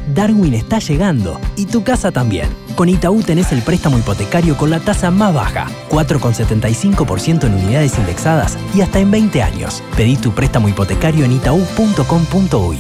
Darwin está llegando y tu casa también. Con Itaú tenés el préstamo hipotecario con la tasa más baja, 4,75% en unidades indexadas y hasta en 20 años. Pedí tu préstamo hipotecario en itau.com.uy.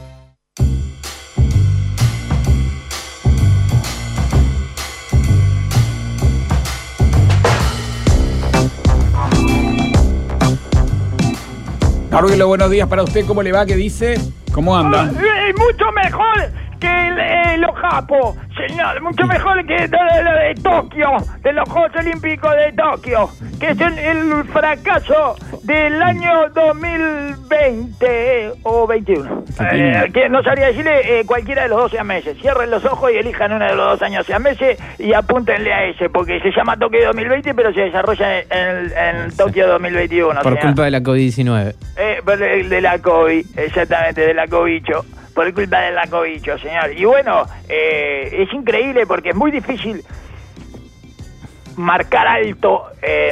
Arruelo, buenos días para usted. ¿Cómo le va? ¿Qué dice? ¿Cómo anda? Mucho mejor que los japos, señor. Mucho mejor que lo de Tokio, de los Juegos Olímpicos de Tokio, que es el fracaso del año 2020 o 21. Que no sabría decirle cualquiera de los 12 meses. Cierren los ojos y elijan uno de los 2 años meses y apúntenle a ese, porque se llama Tokio 2020, pero se desarrolla en Tokio 2021. Por culpa de la COVID-19. De la COVID, exactamente, de la cobicho. Por culpa de la cobicho, señor. Y bueno, es increíble porque es muy difícil marcar alto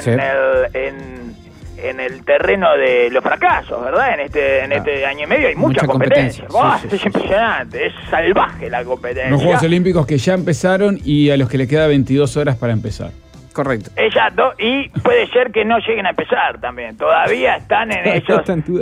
en el terreno de los fracasos, ¿verdad? En este año y medio hay mucha competencia. Es impresionante, es salvaje la competencia. Los Juegos Olímpicos que ya empezaron y a los que le queda 22 horas para empezar. Correcto. Exacto, y puede ser que no lleguen a empezar también. Todavía están en esos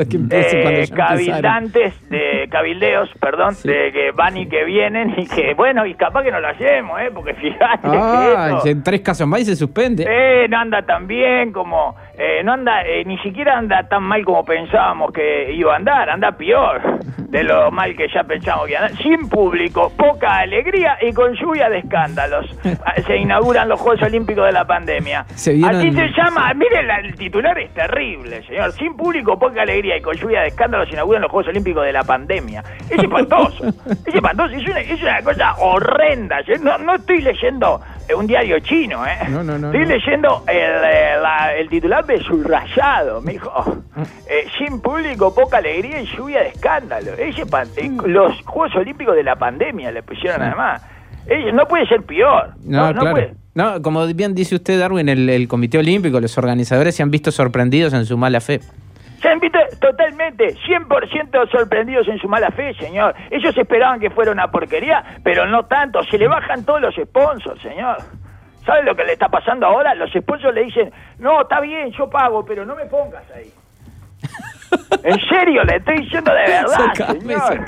cabildeos, de que van y que vienen y que, bueno, y capaz que no lo hacemos, porque fíjate que en 3 casos más y se suspende. No anda tan bien como... no anda, ni siquiera anda tan mal como pensábamos que iba a andar, anda peor de lo mal que ya pensamos que iba a andar. Sin público, poca alegría y con lluvia de escándalos. Se inauguran los Juegos Olímpicos de la pandemia. Así se llama, miren, el titular es terrible, señor. Sin público, poca alegría y con lluvia de escándalos se inauguran los Juegos Olímpicos de la pandemia. Es espantoso, es una cosa horrenda. Yo no estoy leyendo un diario chino, estoy leyendo el titular de Subrayado, mijo. Sin público, poca alegría y lluvia de escándalo. Los Juegos Olímpicos de la pandemia le pusieron además. No puede ser peor. No claro. puede. No, como bien dice usted, Darwin, el Comité Olímpico, los organizadores se han visto sorprendidos en su mala fe. Se han visto totalmente, 100% sorprendidos en su mala fe, señor. Ellos esperaban que fuera una porquería, pero no tanto. Se le bajan todos los sponsors, señor. ¿Sabe lo que le está pasando ahora? Los sponsors le dicen, no, está bien, yo pago, pero no me pongas ahí. En serio, le estoy diciendo de verdad, señor.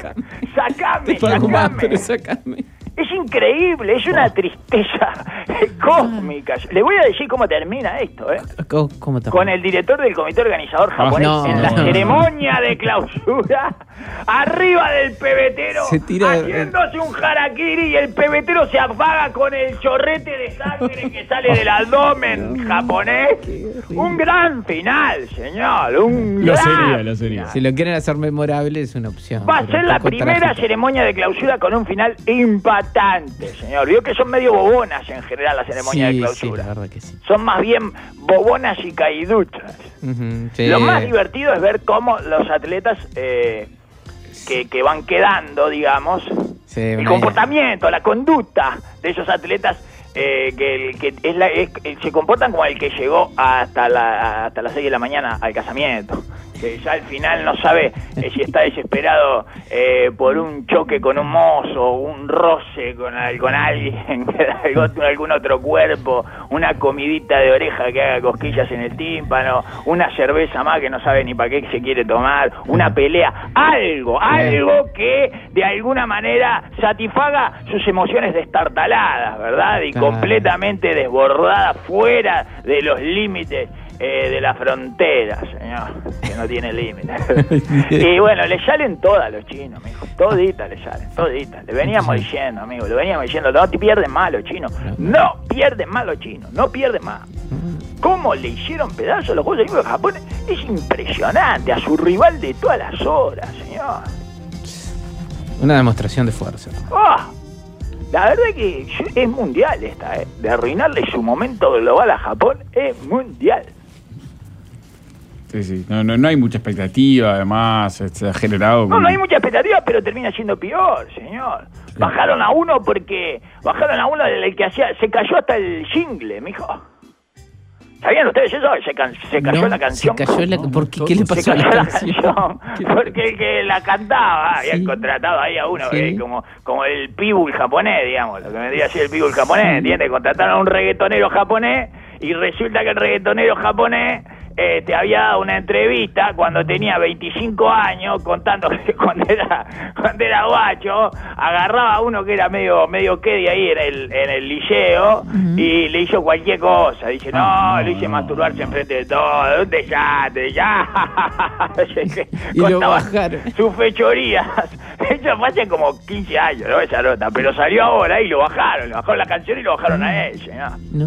Sacame. Es increíble, es una tristeza cósmica. Le voy a decir cómo termina esto, ¿Cómo termina? Con el director del comité organizador japonés en la ceremonia de clausura, arriba del pebetero, haciéndose un harakiri, y el pebetero se apaga con el chorrete de sangre que sale del abdomen japonés. Un gran final, señor. Lo sería. Si lo quieren hacer memorable es una opción. Va a ser la primera ceremonia de clausura con un final impactante, señor. Vio que son medio bobonas en general las ceremonias de clausura. Sí, la verdad que sí. Son más bien bobonas y caiduchas. Sí. Lo más divertido es ver cómo los atletas que van quedando, digamos, el comportamiento, la conducta de esos atletas se comportan como el que llegó hasta las 6 de la mañana al casamiento. Que ya al final no sabe si está desesperado por un choque con un mozo, un roce con alguien, algún otro cuerpo, una comidita de oreja que haga cosquillas en el tímpano, una cerveza más que no sabe ni para qué se quiere tomar, una pelea, algo que de alguna manera satisfaga sus emociones destartaladas, ¿verdad? Y completamente desbordadas, fuera de los límites de la frontera, señor, que no tiene límite. Y bueno, le salen todas a los chinos, mijo. Toditas le salen, toditas. Le veníamos diciendo, amigo, no te pierden más los chinos. No pierden más los chinos, no pierden más. ¿Cómo le hicieron pedazos los Juegos Olímpicos de Japón? Es impresionante, a su rival de todas las horas, señor. Una demostración de fuerza. La verdad que es mundial esta, de arruinarle su momento global a Japón, es mundial. Sí. No hay mucha expectativa, además, se ha generado... No hay mucha expectativa, pero termina siendo peor, señor. Sí. Bajaron a uno del que se cayó hasta el jingle, mijo. ¿Sabían ustedes eso? Se cayó la canción. Se cayó ¿Por qué? ¿Qué le pasó a la canción? Porque el que la cantaba había contratado ahí a uno, como el pitbull japonés, digamos, lo que vendría a ser el pitbull japonés, ¿entiendes? Contrataron a un reggaetonero japonés y resulta que el reggaetonero japonés te había dado una entrevista cuando tenía 25 años contando que cuando era guacho agarraba a uno que era medio quedi ahí en el liceo y le hizo cualquier cosa. Dice, le hice masturbarse enfrente de todo, un desastre, ya. Y lo bajaron. Sus fechorías. Eso fue hace como 15 años, ¿no? Esa nota, pero salió ahora y lo bajaron la canción y lo bajaron a ese, ¿no?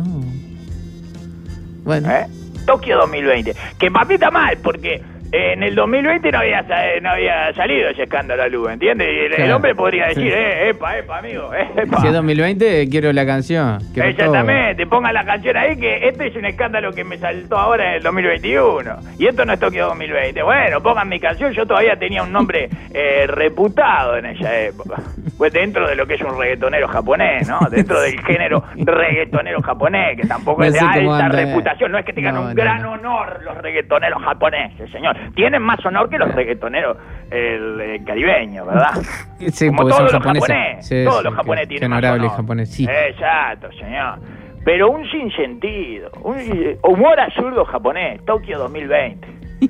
Bueno. Tokio 2020, que para mí está mal, porque en el 2020 no había salido ese escándalo a luz, ¿entiendes? Y el hombre podría decir, epa, amigo, epa. Si es 2020, quiero la canción. Exactamente, pongan la canción ahí, que este es un escándalo que me saltó ahora en el 2021. Y esto no es Tokio 2020. Bueno, pongan mi canción, yo todavía tenía un nombre reputado en esa época. Pues dentro de lo que es un reggaetonero japonés, ¿no? Dentro del género reggaetonero japonés, que tampoco es de alta reputación. No es que tengan un gran honor los reggaetoneros japoneses, señor. Tienen más honor que los reggaetoneros caribeños, ¿verdad? Sí, como todos los japoneses. Sí, todos los japoneses tienen más honor. Japonés, sí. Exacto, señor. Pero un sinsentido, un humor absurdo japonés, Tokio 2020.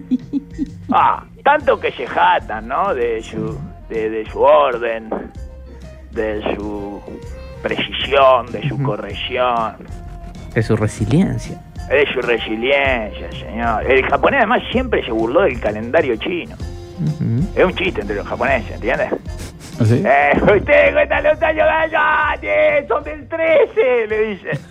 Tanto que se jatan, ¿no? De su orden, de su precisión, de su corrección. De su resiliencia. De su resiliencia, señor. El japonés además siempre se burló del calendario chino. Es un chiste entre los japoneses, ¿entiendes? ¿Sí? Ustedes cuentan los años son del 13, le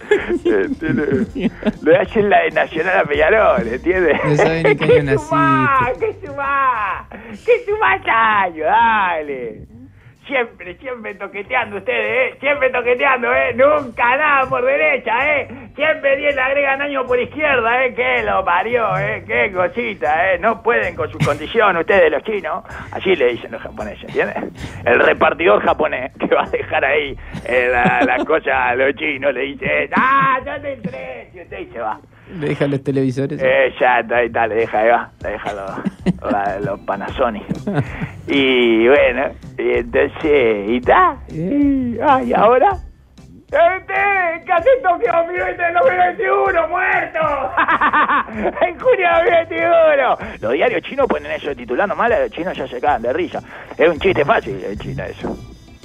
dicen. Le hacen la de Nacional a Peñarol, ¿entiendes? No saben ni qué año naciste. ¿Qué sumás años? Dale. Siempre toqueteando ustedes, siempre toqueteando, nunca nada por derecha, siempre 10 le agregan año por izquierda, que lo parió, qué cosita, no pueden con su condición ustedes los chinos, así le dicen los japoneses, ¿entiendes? El repartidor japonés que va a dejar ahí la cosa a los chinos le dice, yo te entrego, y usted y se va. Le deja los televisores. Exacto, ahí está, le deja los Panasonic. Y bueno, y entonces, ¿y está? ¿Y ahora? ¿Qué hace Tokio 2020 en 2021, muerto? En junio de 2021. Los diarios chinos ponen eso titulando mal, a los chinos ya se cagan de risa. Es un chiste fácil en China eso.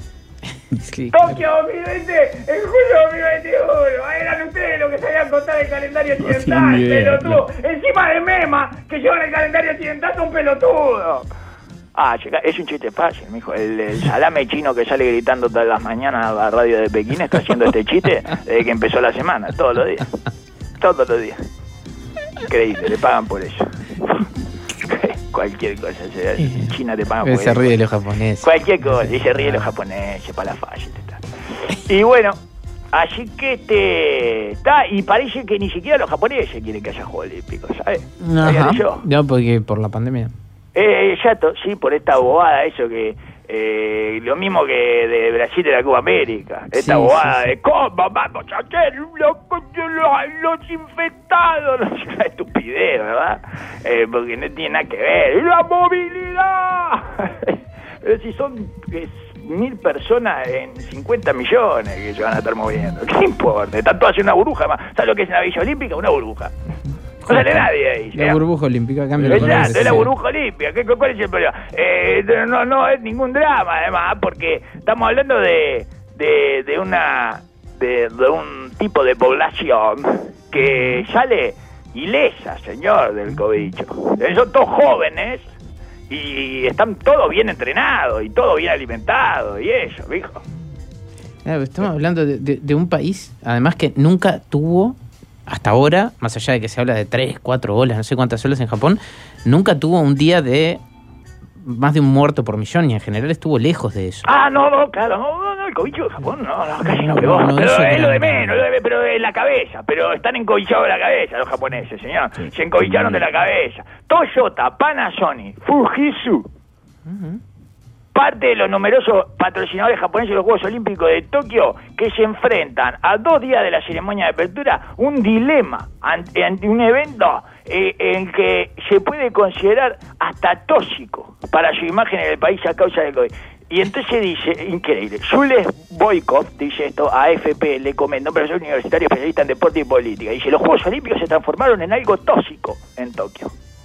Sí, Tokio 2020, en julio 2021. Eran ustedes los que sabían contar el calendario occidental, pelotudo. Encima de Mema, que llevan el calendario occidental, son pelotudos. Es un chiste fácil, mijo. El salame chino que sale gritando todas las mañanas a la radio de Pekín está haciendo este chiste desde que empezó la semana, todos los días. Todos los días. Increíble, le pagan por eso. Cualquier cosa, en China te pagan por eso. Se ríe de los japoneses. Cualquier cosa, y se ríe de los japoneses, para la falla. Y bueno, así que está, y parece que ni siquiera los japoneses quieren que haya Juegos Olímpicos, ¿sabes? No, porque por la pandemia. Exacto, sí, por esta bobada, eso que lo mismo que de Brasil de la Copa América, esta bobada de ¿cómo vamos a hacer los infectados? Una estupidez, ¿verdad? Porque no tiene nada que ver. ¡La movilidad! Pero si son 1.000 personas en 50 millones que se van a estar moviendo, ¿qué importa? Están todas en una burbuja, ¿sabes lo que es una Villa Olímpica? Una burbuja. No sale nadie ahí. La burbuja olímpica, cambia. Exacto, es la burbuja olímpica. ¿Cuál es el problema? No es ningún drama, además, porque estamos hablando de un tipo de población que sale ilesa, señor, del cobicho. Son todos jóvenes y están todos bien entrenados y todos bien alimentados y eso, viejo. Estamos hablando de un país, además, que nunca tuvo, hasta ahora, más allá de que se habla de 3, 4 olas, no sé cuántas olas en Japón, nunca tuvo un día de más de un muerto por millón, y en general estuvo lejos de eso. No, el cobicho de Japón, casi no pegó. Pero es lo de menos, pero en la cabeza. Pero están encobichados de la cabeza los japoneses, señor. Sí. Se encobicharon de la cabeza. Toyota, Panasonic, Fujitsu, parte de los numerosos patrocinadores japoneses de los Juegos Olímpicos de Tokio que se enfrentan a 2 días de la ceremonia de apertura, un dilema ante un evento en que se puede considerar hasta tóxico para su imagen en el país a causa del COVID. Y entonces dice, increíble, Jules Boykov dice esto, a AFP le comenta, un profesor universitario especialista en deporte y política, dice, los Juegos Olímpicos se transformaron en algo tóxico en Tokio,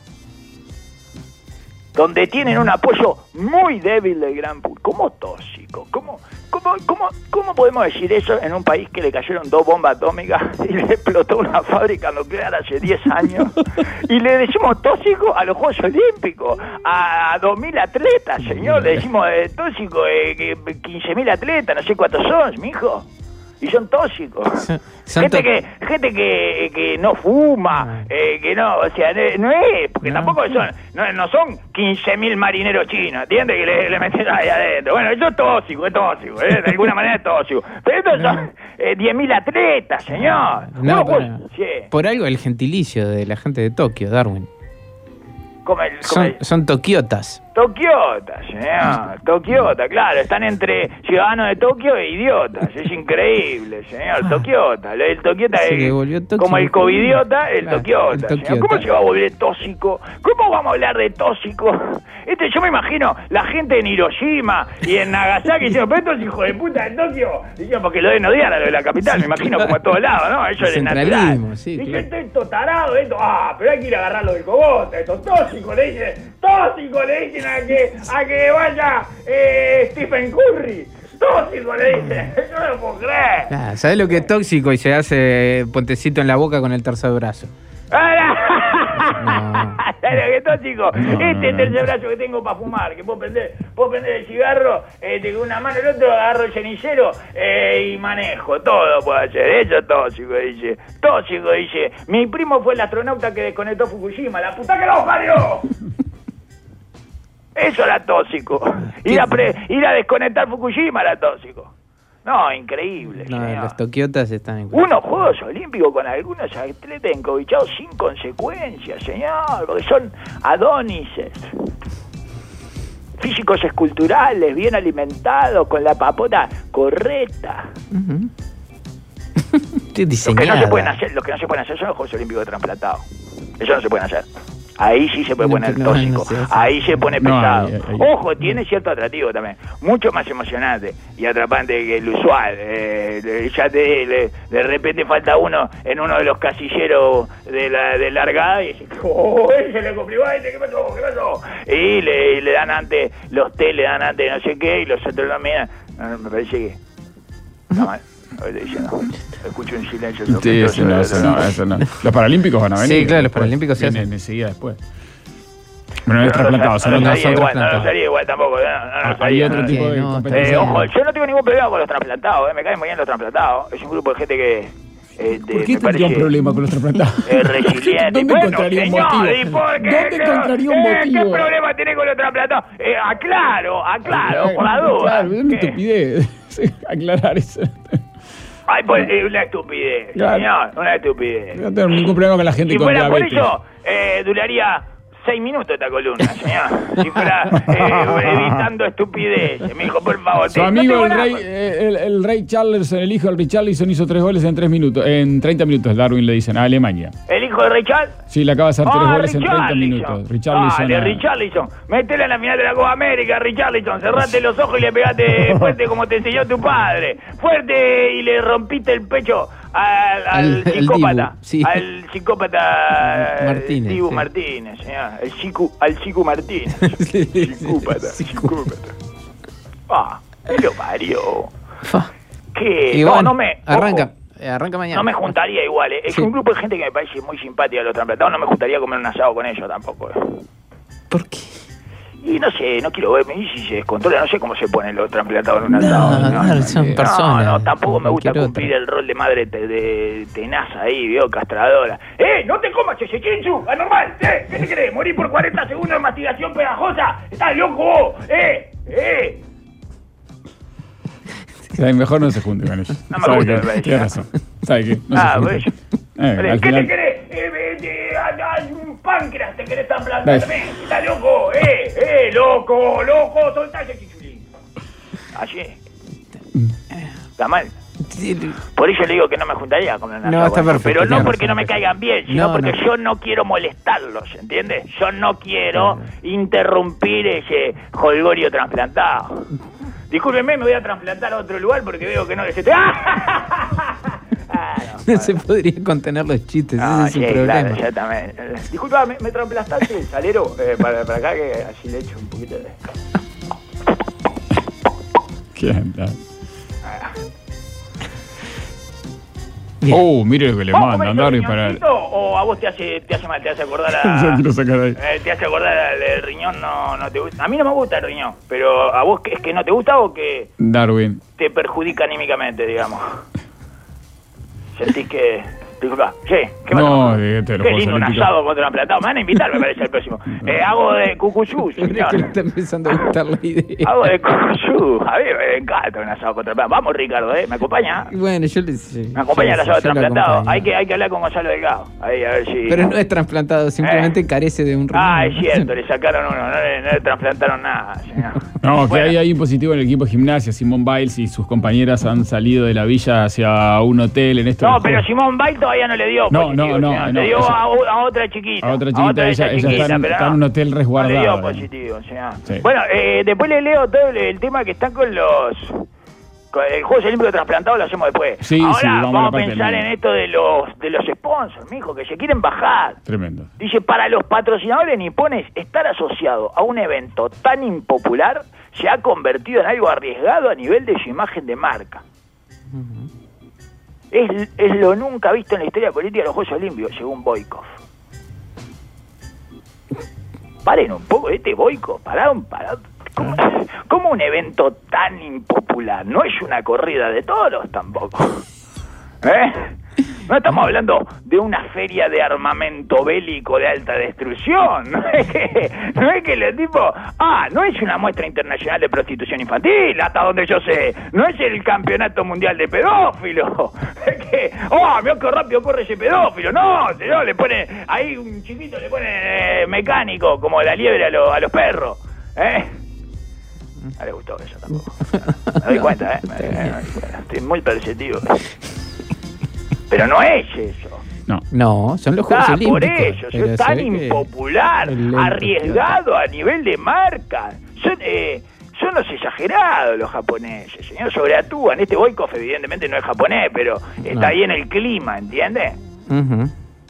donde tienen un apoyo muy débil del gran público. ¿Cómo tóxico? ¿Cómo podemos decir eso en un país que le cayeron 2 bombas atómicas y le explotó una fábrica nuclear hace 10 años? Y le decimos tóxico a los Juegos Olímpicos, a 2.000 atletas, señor. Le decimos tóxico, 15.000 atletas, no sé cuántos son, mijo. Y son tóxicos. Gente que no fuma, que no, o sea, no es, porque tampoco no son 15.000 marineros chinos, ¿entiendes? Que le meten ahí adentro. Bueno, eso es tóxico, de alguna manera es tóxico. Pero estos son 10.000 atletas, señor. Por algo el gentilicio de la gente de Tokio, Darwin. Son tokiotas. Tokiotas, señor. Tokiota, claro. Están entre ciudadanos de Tokio e idiotas. Es increíble, señor. Tokiota. El Tokiota es como el covidiota, el Tokiota. ¿Cómo se va a volver tóxico? ¿Cómo vamos a hablar de tóxico? Yo me imagino la gente en Hiroshima y en Nagasaki diciendo, pero estos hijos de puta de Tokio. Dicen, porque lo deben odiar a lo de la capital, me imagino, como a todos lados, ¿no? Eso es natural. Sí, dicen, esto tarado, esto. Pero hay que ir a agarrarlo del cogote. Esto tóxico, le dicen a que vaya Stephen Curry. Tóxico, le dicen. Yo no lo puedo creer. ¿Sabes lo que es tóxico? Y se hace puentecito en la boca con el tercer brazo. ¿Sabes lo que es tóxico? Tercer brazo que tengo para fumar, que puedo prender el cigarro con una mano, el otro agarro el cenicero y manejo, todo puedo hacer. Eso es tóxico, dice. Tóxico, dice. Mi primo fue el astronauta que desconectó Fukushima, la puta que lo parió. Eso era tóxico. Ir a desconectar Fukushima era tóxico. No, increíble. No, señor. los tokiotas están en... Unos Juegos Olímpicos con algunos atletas encobichados sin consecuencias, señor, porque son adónises. Físicos esculturales, bien alimentados, con la papota correcta. Uh-huh. Los que no se pueden hacer son los Juegos Olímpicos de trasplantados. Eso no se pueden hacer. Ahí sí se puede poner tóxico, ahí se pone pesado. Ojo, tiene cierto atractivo también, mucho más emocionante y atrapante que el usual. Ya de repente falta uno en uno de los casilleros de largada y dice, se le complicó a este, ¿qué pasó? Y le dan antes, los té le dan antes no sé qué, y los otros no miran. Me parece que está mal. Escucho en silencio. Sí, eso no. Los Paralímpicos van a venir. Sí, claro, los Paralímpicos se hacen enseguida después. Bueno, no es trasplantado, no sería igual tampoco. Hay otro tipo de competencia. Ojo, yo no tengo ningún problema con los trasplantados, me caen muy bien los trasplantados. Es un grupo de gente que... ¿Por qué tendría un problema con los trasplantados? Resiliente. ¿Dónde encontraría un motivo? ¿Dónde encontraría un motivo? ¿Qué problema tiene con los trasplantados? Aclaro, por la duda. Claro, es una estupidez aclarar eso. Ay, pues es una estupidez, señor, una estupidez. No tengo ningún problema con la gente con diabetes. Si fuera por eso, duraría 6 minutos esta columna, señor. Si fuera evitando estupideces. Me dijo, por favor. Su amigo el rey Charles, el hijo del Richarlison, hizo 3 goles en 3 minutos. En 30 minutos, Darwin le dicen, a Alemania. ¿El hijo de Richard? Sí, le acaba de hacer 3 goles en 30 minutos. Richarlison. Métele en la final de la Copa América, Richarlison. Cerrate los ojos y le pegaste fuerte como te enseñó tu padre. Fuerte y le rompiste el pecho al psicópata. Al psicópata Martínez. Dibu Martínez, señor. Al Chico Martínez. Psicópata. ¿Qué lo parió? ¿Qué? No me... Arranca mañana. No me juntaría igual, Es un grupo de gente que me parece muy simpática los trasplantados. No me juntaría a comer un asado con ellos tampoco. ¿Por qué? Y no sé, no quiero ver, si se descontrola, no sé cómo se ponen los trasplantados en un asado. Son personas. No, tampoco me gusta cumplir el rol de madre de tenaza ahí, veo, castradora. No te comas ese chinchu, anormal, ¿qué te crees? Morir por 40 segundos de mastigación pegajosa, estás loco, Mejor no se junte con ellos. No me gusta, tienes razón. ¿Sabe qué? No se junte. ¿Qué te querés? Un páncreas te querés trasplantar también. Estás loco, loco, soltá ese chichulín. Allí. Está mal. Por eso le digo que no me juntaría con una No, está perfecto. pero no porque no me caigan bien, sino No, porque no. yo no quiero molestarlos, ¿entiendes? Yo no quiero interrumpir ese jolgorio trasplantado. Discúlpenme, me voy a trasplantar a otro lugar porque veo que no les estoy... No se podría contener los chistes, ese es el problema. Claro, exactamente. Disculpa, ¿me trasplantaste el salero para acá que así le echo un poquito de... ¿Qué anda? Mire lo que le mandan, Darwin, para... ¿O a vos te hace mal, te hace acordar a... Yo quiero sacar ahí. ¿Te hace acordar al riñón? No te gusta. A mí no me gusta el riñón, pero ¿a vos es que no te gusta o que Darwin. te perjudica anímicamente, digamos? ¿Sentís que...? Disculpa, sí, ¿qué No, pasó? de Qué lindo un asado contra un platado. Me van a invitar, me parece, el próximo. Hago de cucuyú, Creo señor. que le está empezando a gustar la idea. Hago de cucuyú. A mí me encanta un asado contra un platado. Vamos, Ricardo, ¿me acompaña? Bueno, yo les... Me acompaña el asado trasplantado. Hay que hablar con Gonzalo Delgado. Ahí, a ver si... Pero no es trasplantado, simplemente carece de un riñón. Es cierto, le sacaron uno, no le trasplantaron nada, señor. No, Bueno. que hay un positivo en el equipo de gimnasia. Simón Biles y sus compañeras han salido de la villa hacia un hotel en esto. No, pero Simón Bail todavía no le dio No, positivo, no, señor. no, Le dio ella- a otra chiquita. a otra chiquita, de ella esas chiquitas, pero está en no. un hotel resguardado. No le dio ahí. positivo, señor. Sí. Bueno, después le leo todo el tema que están con los... El Juegos Olímpicos trasplantados lo hacemos después. Sí, Ahora sí, vamos a la vamos a parte pensar del- en esto de los sponsors, mijo, que se quieren bajar. Tremendo. Dice, para los patrocinadores nipones, estar asociado a un evento tan impopular se ha convertido en algo arriesgado a nivel de su imagen de marca. Es lo nunca visto en la historia política de los Juegos Olímpicos, según Boykov. Paren un poco, Boykov, pará. ¿Cómo un evento tan impopular? No es una corrida de toros tampoco. No estamos hablando de una feria de armamento bélico de alta destrucción. No es que los tipos... no es una muestra internacional de prostitución infantil, hasta donde yo sé. No es el campeonato mundial de pedófilos. Es que... mirá qué rápido corre ese pedófilo. No, señor, le pone... Ahí un chiquito le pone mecánico, como la liebre a los perros. No le gustó eso tampoco. Me doy cuenta, estoy muy perceptivo. Pero no es eso. No, son los Juegos Olímpicos. Por eso, pero es se tan ve que impopular, el- arriesgado a nivel de marca. Son los exagerados los japoneses, señor. Sobreactúan. Este Boykov evidentemente no es japonés, pero está ahí en el clima, ¿entiende? Ujú.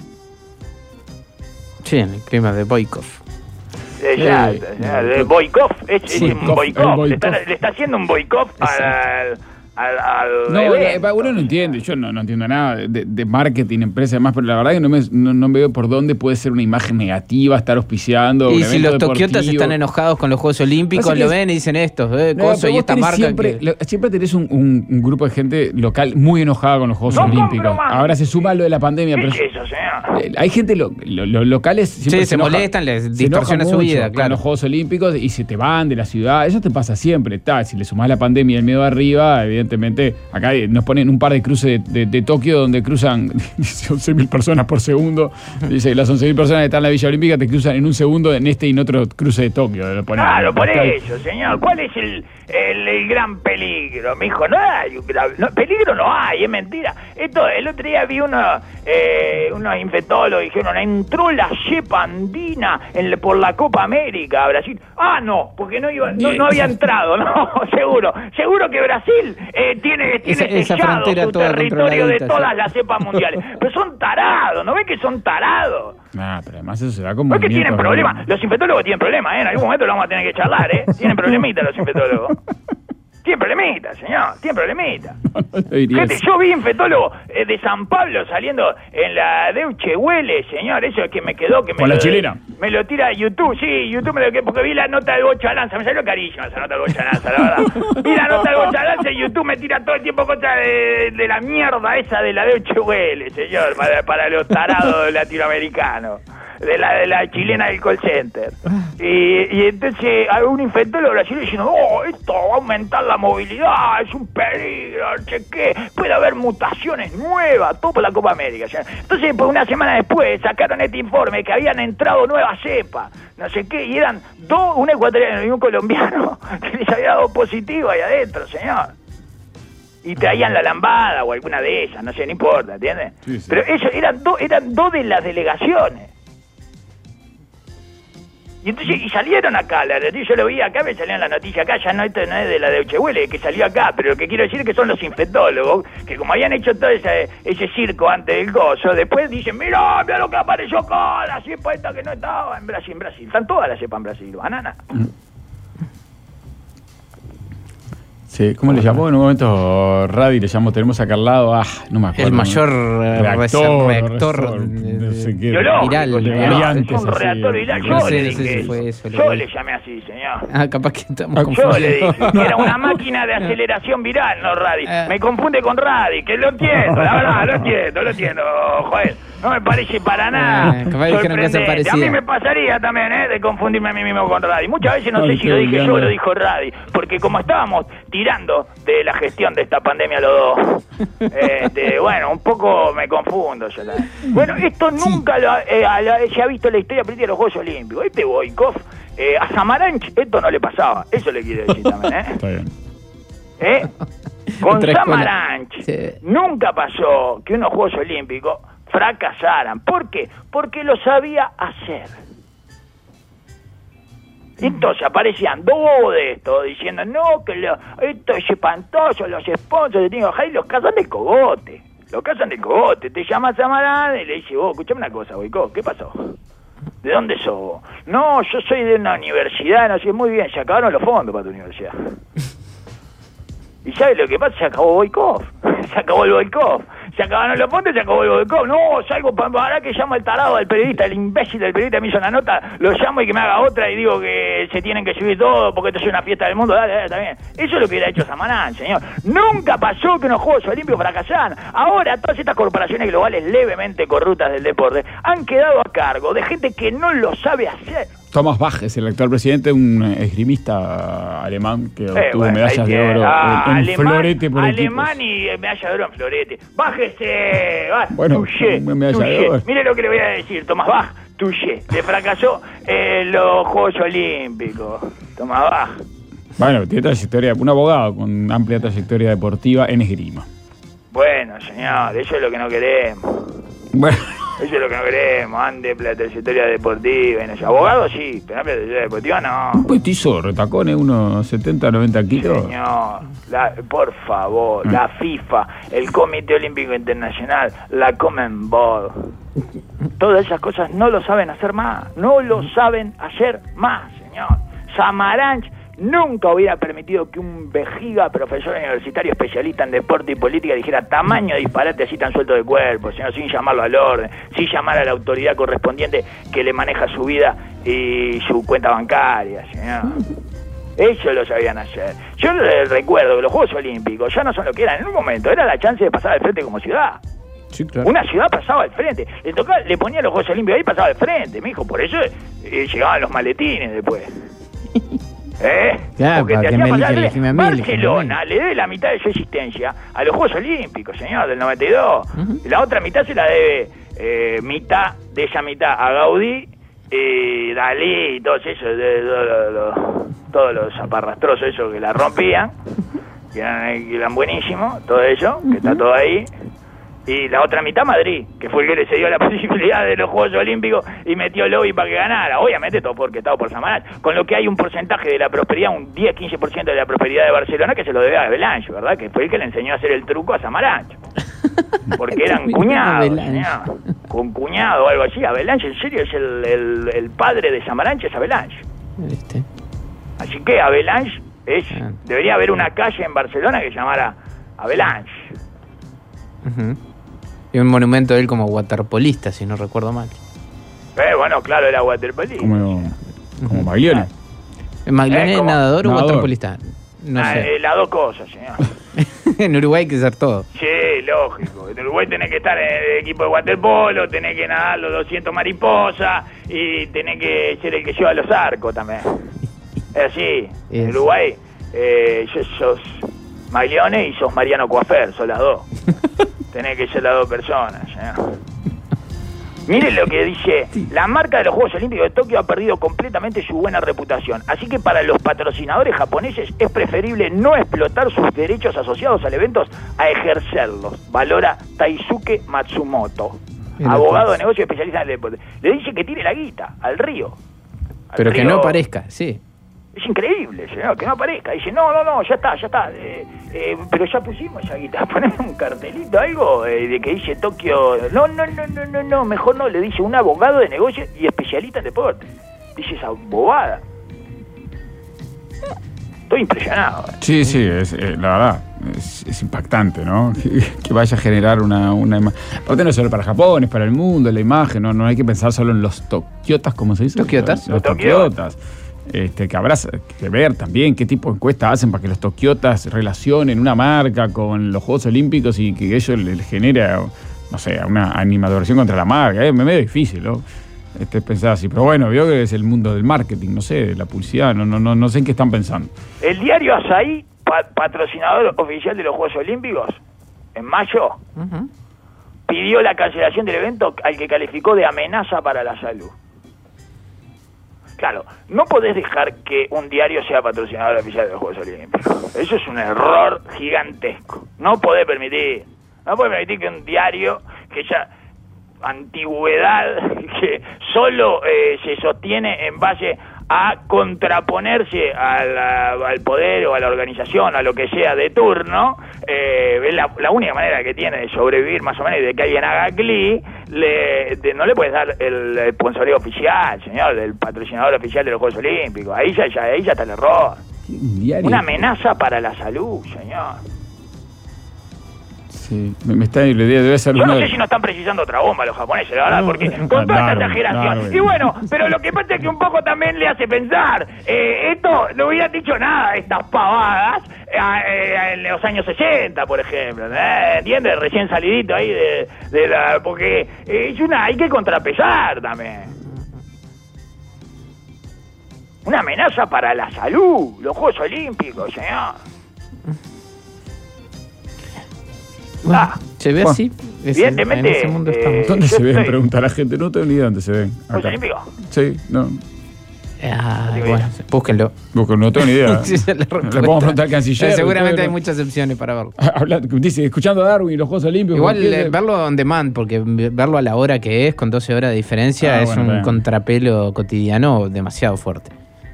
Sí, en el clima de Boykov. Exacto, de Boykov. Es un Boykov, boicot. el Le está haciendo un boicot al No, evento. uno no entiende, yo no entiendo nada de marketing, empresa y demás, pero la verdad que no veo por dónde puede ser una imagen negativa estar auspiciando. Y un si evento los tokiotas deportivo. están enojados con los Juegos Olímpicos, Pasa que lo es- ven y dicen esto, No, cosas, pero y vos esta tenés marca siempre tenés un grupo de gente local muy enojada con los Juegos No Olímpicos. compro más. Ahora se suma lo de la pandemia, ¿Qué pero es eso, señor? hay gente, los locales siempre Sí, se enoja- molestan, les se distorsiona enojan su mucho vida, con claro. los Juegos Olímpicos y se te van de la ciudad. Eso te pasa siempre. Si le sumás la pandemia y el miedo arriba, evidentemente, acá nos ponen un par de cruces de Tokio donde cruzan 11.000 personas por segundo. Dice que las 11.000 personas que están en la Villa Olímpica te cruzan en un segundo en este y en otro cruce de Tokio. Lo ponen- Claro, por Está- eso, señor. ¿Cuál es el gran peligro, mijo? No hay un peligro, no hay, es mentira. El otro día vi unos infectólogos dijeron, entró la cepa andina por la Copa América a Brasil. No, porque no había entrado, no, seguro que Brasil tiene Esa sellado frontera su toda territorio de controladita, todas sí. las cepas mundiales. Pero son tarados, ¿no ves que son tarados? Pero además eso se da como. No es que tienen problemas, los infectólogos tienen problemas, en algún momento lo vamos a tener que charlar, tienen problemitas los infectólogos. Tienen problemitas, señor, tienen problemitas. Gente, yo vi infectólogos de San Pablo saliendo en la Deutsche Welle, señor, eso es que me quedó, que me Con la chilena. me lo tira YouTube, sí, YouTube porque vi la nota del Bocha Lanza, me salió carísima esa nota del Bocha Lanza, la verdad. Vi la nota del Bocha Lanza y YouTube me tira todo el tiempo contra de la mierda esa de la Deutsche Welle, señor, para los tarados latinoamericanos. de la chilena del call center. Y entonces un infectólogo brasileño diciendo, esto va a aumentar la movilidad, es un peligro, no sé qué, puede haber mutaciones nuevas, todo por la Copa América. ¿Sí? Entonces, pues, una semana después sacaron este informe que habían entrado nuevas cepas, no sé qué, y eran un ecuatoriano y un colombiano que les había dado positivo ahí adentro, señor. Y traían la lambada o alguna de ellas, no sé, no importa, ¿entiendes? Sí. Pero ellos eran dos de las delegaciones. Y entonces, y salieron acá, yo lo vi acá, me salían las noticias acá, ya esto no es de la de Uchehuele, que salió acá, pero lo que quiero decir es que son los infectólogos, que como habían hecho todo ese circo antes del gozo, después dicen, mira lo que apareció acá, la cepa esta que no estaba en Brasil. Están todas las cepas en Brasil, banana. Sí, ¿cómo le llamó? En un momento Radi le llamó, tenemos acá al lado, no me acuerdo. El mayor reactor no sé qué, viral. Es un reactor viral. Yo le llamé así, señor. Capaz que estamos confundidos. Yo le dije que era una máquina de aceleración viral, no Radi. Me confunde con Radi, que lo entiendo, la verdad, lo entiendo, joder. No me parece para nada sorprendente. A mí me pasaría también, de confundirme a mí mismo con Radi. Muchas veces no sé si lo dije yo o lo dijo Radi, porque como estábamos tirando de la gestión de esta pandemia los dos, bueno, un poco me confundo yo también. Bueno, esto nunca se ha visto en la historia política de los Juegos Olímpicos. Este Boikov, a Samaranch esto no le pasaba, eso le quiero decir también, Está bien. Con Samaranch nunca pasó que unos Juegos Olímpicos fracasaran. ¿Por qué? Porque lo sabía hacer. Entonces aparecían dos de estos diciendo, no, que esto es espantoso, los sponsors de Tingo High los cazan de cogote. Te llama Samarán y le dice, escuchame una cosa, Boicó, ¿qué pasó? ¿De dónde sos vos? No, yo soy de una universidad, no sé, muy bien, se acabaron los fondos para tu universidad. ¿Y sabes lo que pasa? Se acabó Boikov. Se acabó el Boikov. Se acabaron los fondos y se acabó el Boikov. No, salgo para que llamo al tarado del periodista, el imbécil del periodista me hizo una nota, lo llamo y que me haga otra y digo que se tienen que subir todo porque esto es una fiesta del mundo. Dale, está bien. Eso es lo que hubiera hecho Samarán, señor. Nunca pasó que unos Juegos Olímpicos fracasaran. Ahora todas estas corporaciones globales levemente corruptas del deporte han quedado a cargo de gente que no lo sabe hacer. Thomas Bach es el actual presidente, un esgrimista alemán que obtuvo medallas de oro en florete por alemán y medalla de oro en florete. Bájese, bueno, medalla de oro. Mire lo que le voy a decir, Thomas Bach, touché. Le fracasó los Juegos Olímpicos. Thomas Bach. Bueno, tiene trayectoria, un abogado con amplia trayectoria deportiva en esgrima. Bueno, señor, eso es lo que no queremos. Bueno. Eso es lo que no queremos, ande la trayectoria deportiva. Y no sé, abogado sí, pero la trayectoria deportiva no. Un petizo, retacones, unos 70, 90 kilos. Señor, por favor, la FIFA, el Comité Olímpico Internacional, la Conmebol, todas esas cosas no lo saben hacer más, señor. Samaranch nunca hubiera permitido que un vejiga profesor universitario especialista en deporte y política dijera tamaño disparate así tan suelto de cuerpo, señor, sin llamarlo al orden, sin llamar a la autoridad correspondiente que le maneja su vida y su cuenta bancaria, señor. Eso lo sabían hacer. Yo les recuerdo que los Juegos Olímpicos ya no son lo que eran en un momento, era la chance de pasar al frente como ciudad. Sí, claro. Una ciudad pasaba al frente, le ponía los Juegos Olímpicos ahí y pasaba al frente, mijo, por eso llegaban los maletines después. Claro, porque Barcelona le debe la mitad de su existencia a los Juegos Olímpicos, señor, del 92. Y la otra mitad se la debe mitad de esa mitad a Gaudí, Dalí y todos esos, todos los zaparrastrosos esos que la rompían, que eran buenísimos, todo eso, que está todo ahí. Y la otra mitad Madrid, que fue el que le cedió la posibilidad de los Juegos Olímpicos y metió lobby para que ganara. Obviamente todo orquestado por Samaranch, con lo que hay un porcentaje de la prosperidad, un 10-15% de la prosperidad de Barcelona que se lo debe a Avalanche, ¿verdad? Que fue el que le enseñó a hacer el truco a Samaranch. Porque eran cuñados, con cuñado o algo así. Avalanche, en serio, es el padre de Samaranch, es Avalanche. Así que Avalanche debería haber una calle en Barcelona que se llamara Avalanche. Y un monumento de él como waterpolista, si no recuerdo mal. Bueno, claro, era waterpolista. Como Maglione. ¿Maglione nadador o waterpolista? No sé. Las dos cosas, señor. En Uruguay hay que ser todo. Sí, lógico. En Uruguay tenés que estar en el equipo de waterpolo, tenés que nadar los 200 mariposas y tenés que ser el que lleva los arcos también. Es así. En Uruguay sos Maglione y sos Mariano Coafer, sos las dos. Tenés que ser las dos personas. Miren lo que dice, la marca de los Juegos Olímpicos de Tokio ha perdido completamente su buena reputación, así que para los patrocinadores japoneses es preferible no explotar sus derechos asociados al evento a ejercerlos, valora Taisuke Matsumoto, abogado de negocio especialista en el deporte. Le dice que tire la guita al río. Pero que no aparezca, sí. Es increíble, señor, que no aparezca. Dice, no, ya está. Pero ya pusimos esa guita. Poneme un cartelito, algo, de que dice Tokio. No, mejor no. Le dice un abogado de negocios y especialista en deporte. Dice esa bobada. Estoy impresionado. Sí, la verdad, es impactante, ¿no? Que vaya a generar una imagen. Aparte no es solo para Japón, es para el mundo, la imagen, no hay que pensar solo en los tokiotas, ¿cómo se dice? ¿Tokiotas? Los tokiotas. Que habrá que ver también qué tipo de encuesta hacen para que los tokiotas relacionen una marca con los Juegos Olímpicos y que ello les genere, no sé, una animadversión contra la marca. Es medio difícil, ¿no? Pensar así. Pero bueno, veo que es el mundo del marketing, no sé, de la publicidad, no sé en qué están pensando. El diario Asahi, patrocinador oficial de los Juegos Olímpicos, en mayo, pidió la cancelación del evento al que calificó de amenaza para la salud. Claro, no podés dejar que un diario sea patrocinador oficial de los Juegos Olímpicos. Eso es un error gigantesco. No podés permitir que un diario que ya antigüedad, que solo se sostiene en base a contraponerse al poder o a la organización, a lo que sea de turno, es la única manera que tiene de sobrevivir más o menos y de que alguien haga clic, no le puedes dar el sponsorio oficial, señor, del patrocinador oficial de los Juegos Olímpicos. Ahí ya está el error. Una amenaza para la salud, señor. Sí, me está la idea, debe ser. Yo no sé si no están precisando otra bomba los japoneses, la verdad, porque con toda esta exageración. Y bueno, pero lo que pasa es que un poco también le hace pensar. Esto no hubiera dicho nada, estas pavadas, en los años 60, por ejemplo. ¿Entiendes? Recién salidito ahí de la. Porque hay que contrapesar también. Una amenaza para la salud, los Juegos Olímpicos, señor. Bueno, se ve así. Evidentemente. En ese mundo estamos. ¿Dónde se ven? Pregunta la gente. No tengo ni idea dónde se ven. ¿Juegos Olímpicos? Sí, no. Bueno, búsquenlo. No tengo ni idea. Sí, le podemos preguntar al canciller. Seguramente hay muchas opciones para verlo. Dice, escuchando a Darwin, los Juegos Olímpicos. Igual verlo on demand, porque verlo a la hora que es, con 12 horas de diferencia, es un contrapelo cotidiano demasiado fuerte.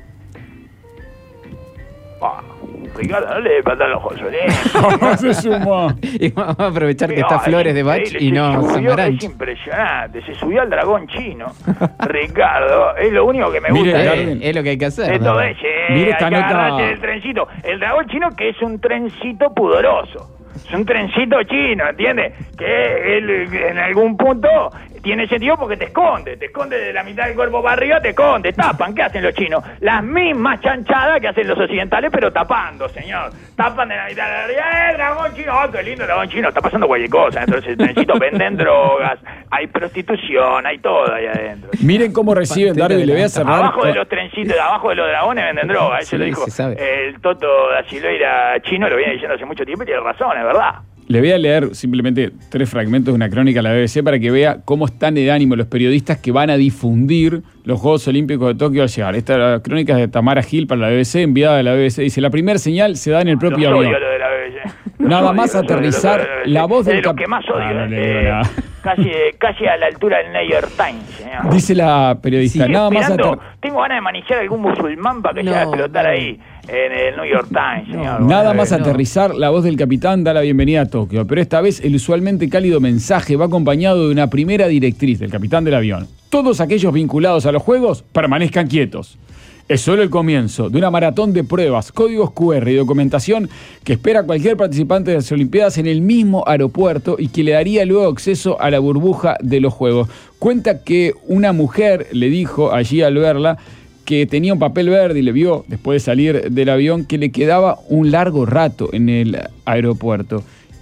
Ricardo, no le dé patar los Juegos Olímpicos. ¿Cómo se suma? Y vamos a aprovechar que está Flores de Bach y no Samaranch. Es impresionante, se subió al dragón chino. Ricardo, es lo único que me gusta. Es lo que hay que hacer. Esto es, hay que agarrarse del trencito. El dragón chino, que es un trencito pudoroso. Es un trencito chino, ¿entiendes? Que él, en algún punto tiene sentido porque te esconde de la mitad del cuerpo para arriba, te esconde, tapan. ¿Qué hacen los chinos? Las mismas chanchadas que hacen los occidentales, pero tapando, señor. Tapan de la mitad de arriba, ¡el dragón chino! ¡Oh, qué lindo el dragón chino! Está pasando cualquier cosa. Entonces, el trencito venden drogas, hay prostitución, hay todo ahí adentro. Miren cómo reciben, Darwin, le voy a cerrar. Abajo de los trencitos, abajo de los dragones venden drogas. Eso lo dijo el Toto da Silveira chino, lo viene diciendo hace mucho tiempo y tiene razón, es verdad. Le voy a leer simplemente 3 fragmentos de una crónica de la BBC para que vea cómo están de ánimo los periodistas que van a difundir los Juegos Olímpicos de Tokio al llegar. Esta crónica es de Tamara Gil para la BBC, enviada de la BBC. Dice, la primera señal se da en el propio avión. Lo de la BBC. Nada más aterrizar, la voz del lo que más odio. Casi a la altura del New York Times, señor. Dice la periodista, nada más tengo ganas de manichar a algún musulmán para que se haga explotar ahí en el New York Times, señor. Nada más aterrizar, la voz del capitán da la bienvenida a Tokio, pero esta vez el usualmente cálido mensaje va acompañado de una primera directriz del capitán del avión. Todos aquellos vinculados a los juegos permanezcan quietos. Es solo el comienzo de una maratón de pruebas, códigos QR y documentación que espera a cualquier participante de las Olimpiadas en el mismo aeropuerto y que le daría luego acceso a la burbuja de los Juegos. Cuenta que una mujer le dijo allí al verla que tenía un papel verde y le vio, después de salir del avión, que le quedaba un largo rato en el aeropuerto.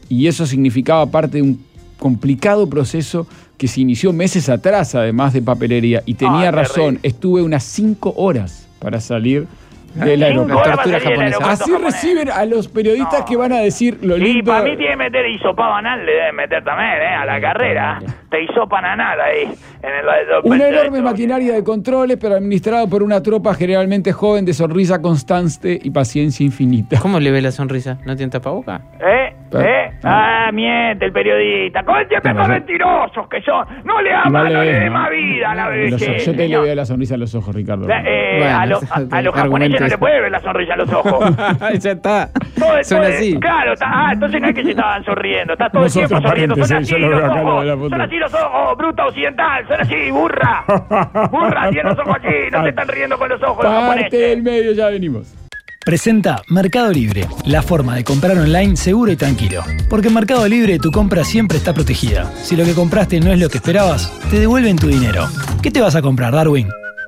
y eso significaba parte de un complicado proceso que se inició meses atrás, además de papelería, y tenía razón, estuve unas 5 horas para salir del aeropuerto. Así reciben a los periodistas que van a decir lo lindo. Y para mí tiene que meter hisopado anal, le deben meter también, a la carrera. Te hisopan anal ahí. Una enorme maquinaria de controles, pero administrado por una tropa generalmente joven de sonrisa constante y paciencia infinita. ¿Cómo le ve la sonrisa? ¿No tiene tapaboca? Miente el periodista. Con el tiempo mentirosos que son. No le aman, no le dé más vida a la BBC. Yo te le veo la sonrisa a los ojos, Ricardo. A los japoneses no le puede ver la sonrisa a los ojos. Ya está. Son así. Claro, entonces no es que se estaban sonriendo. Está todo el tiempo sonriendo. Son así los ojos. Son así los ojos, bruta occidental. Son así, burra. Burra, tienen los ojos así. No se están riendo con los ojos los japoneses. Parte del medio, ya venimos. Presenta Mercado Libre, la forma de comprar online seguro y tranquilo. Porque en Mercado Libre tu compra siempre está protegida. Si lo que compraste no es lo que esperabas, te devuelven tu dinero. ¿Qué te vas a comprar, Darwin?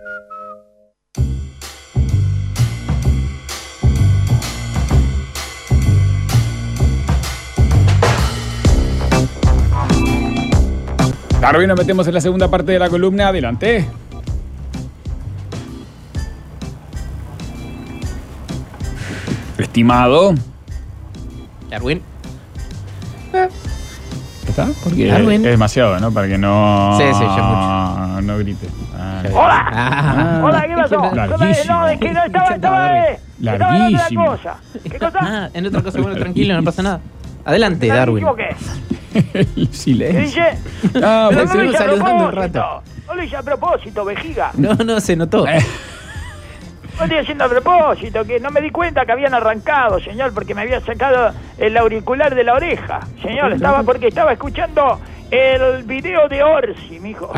Darwin, nos metemos en la segunda parte de la columna. Adelante. Estimado Darwin. ¿Está? Porque Darwin. es demasiado, ¿no? Para que no... Sí, ya no grite. ¡Hola! Hola, ¿qué pasó? Larguísimo. No, es que no estaba Larguísimo. otra cosa. ¿Qué cosa? En otra cosa, bueno, tranquilo, no pasa nada. Adelante, Darwin. ¿Qué? El ¿Qué silencio. dice? Ah, Pero pues no lo hice a saludando un propósito. rato. No lo hice a propósito, vejiga. No, se notó. No estoy haciendo a propósito, que no me di cuenta que habían arrancado, señor, porque me había sacado el auricular de la oreja. Señor, porque estaba escuchando el video de Orsi, mijo.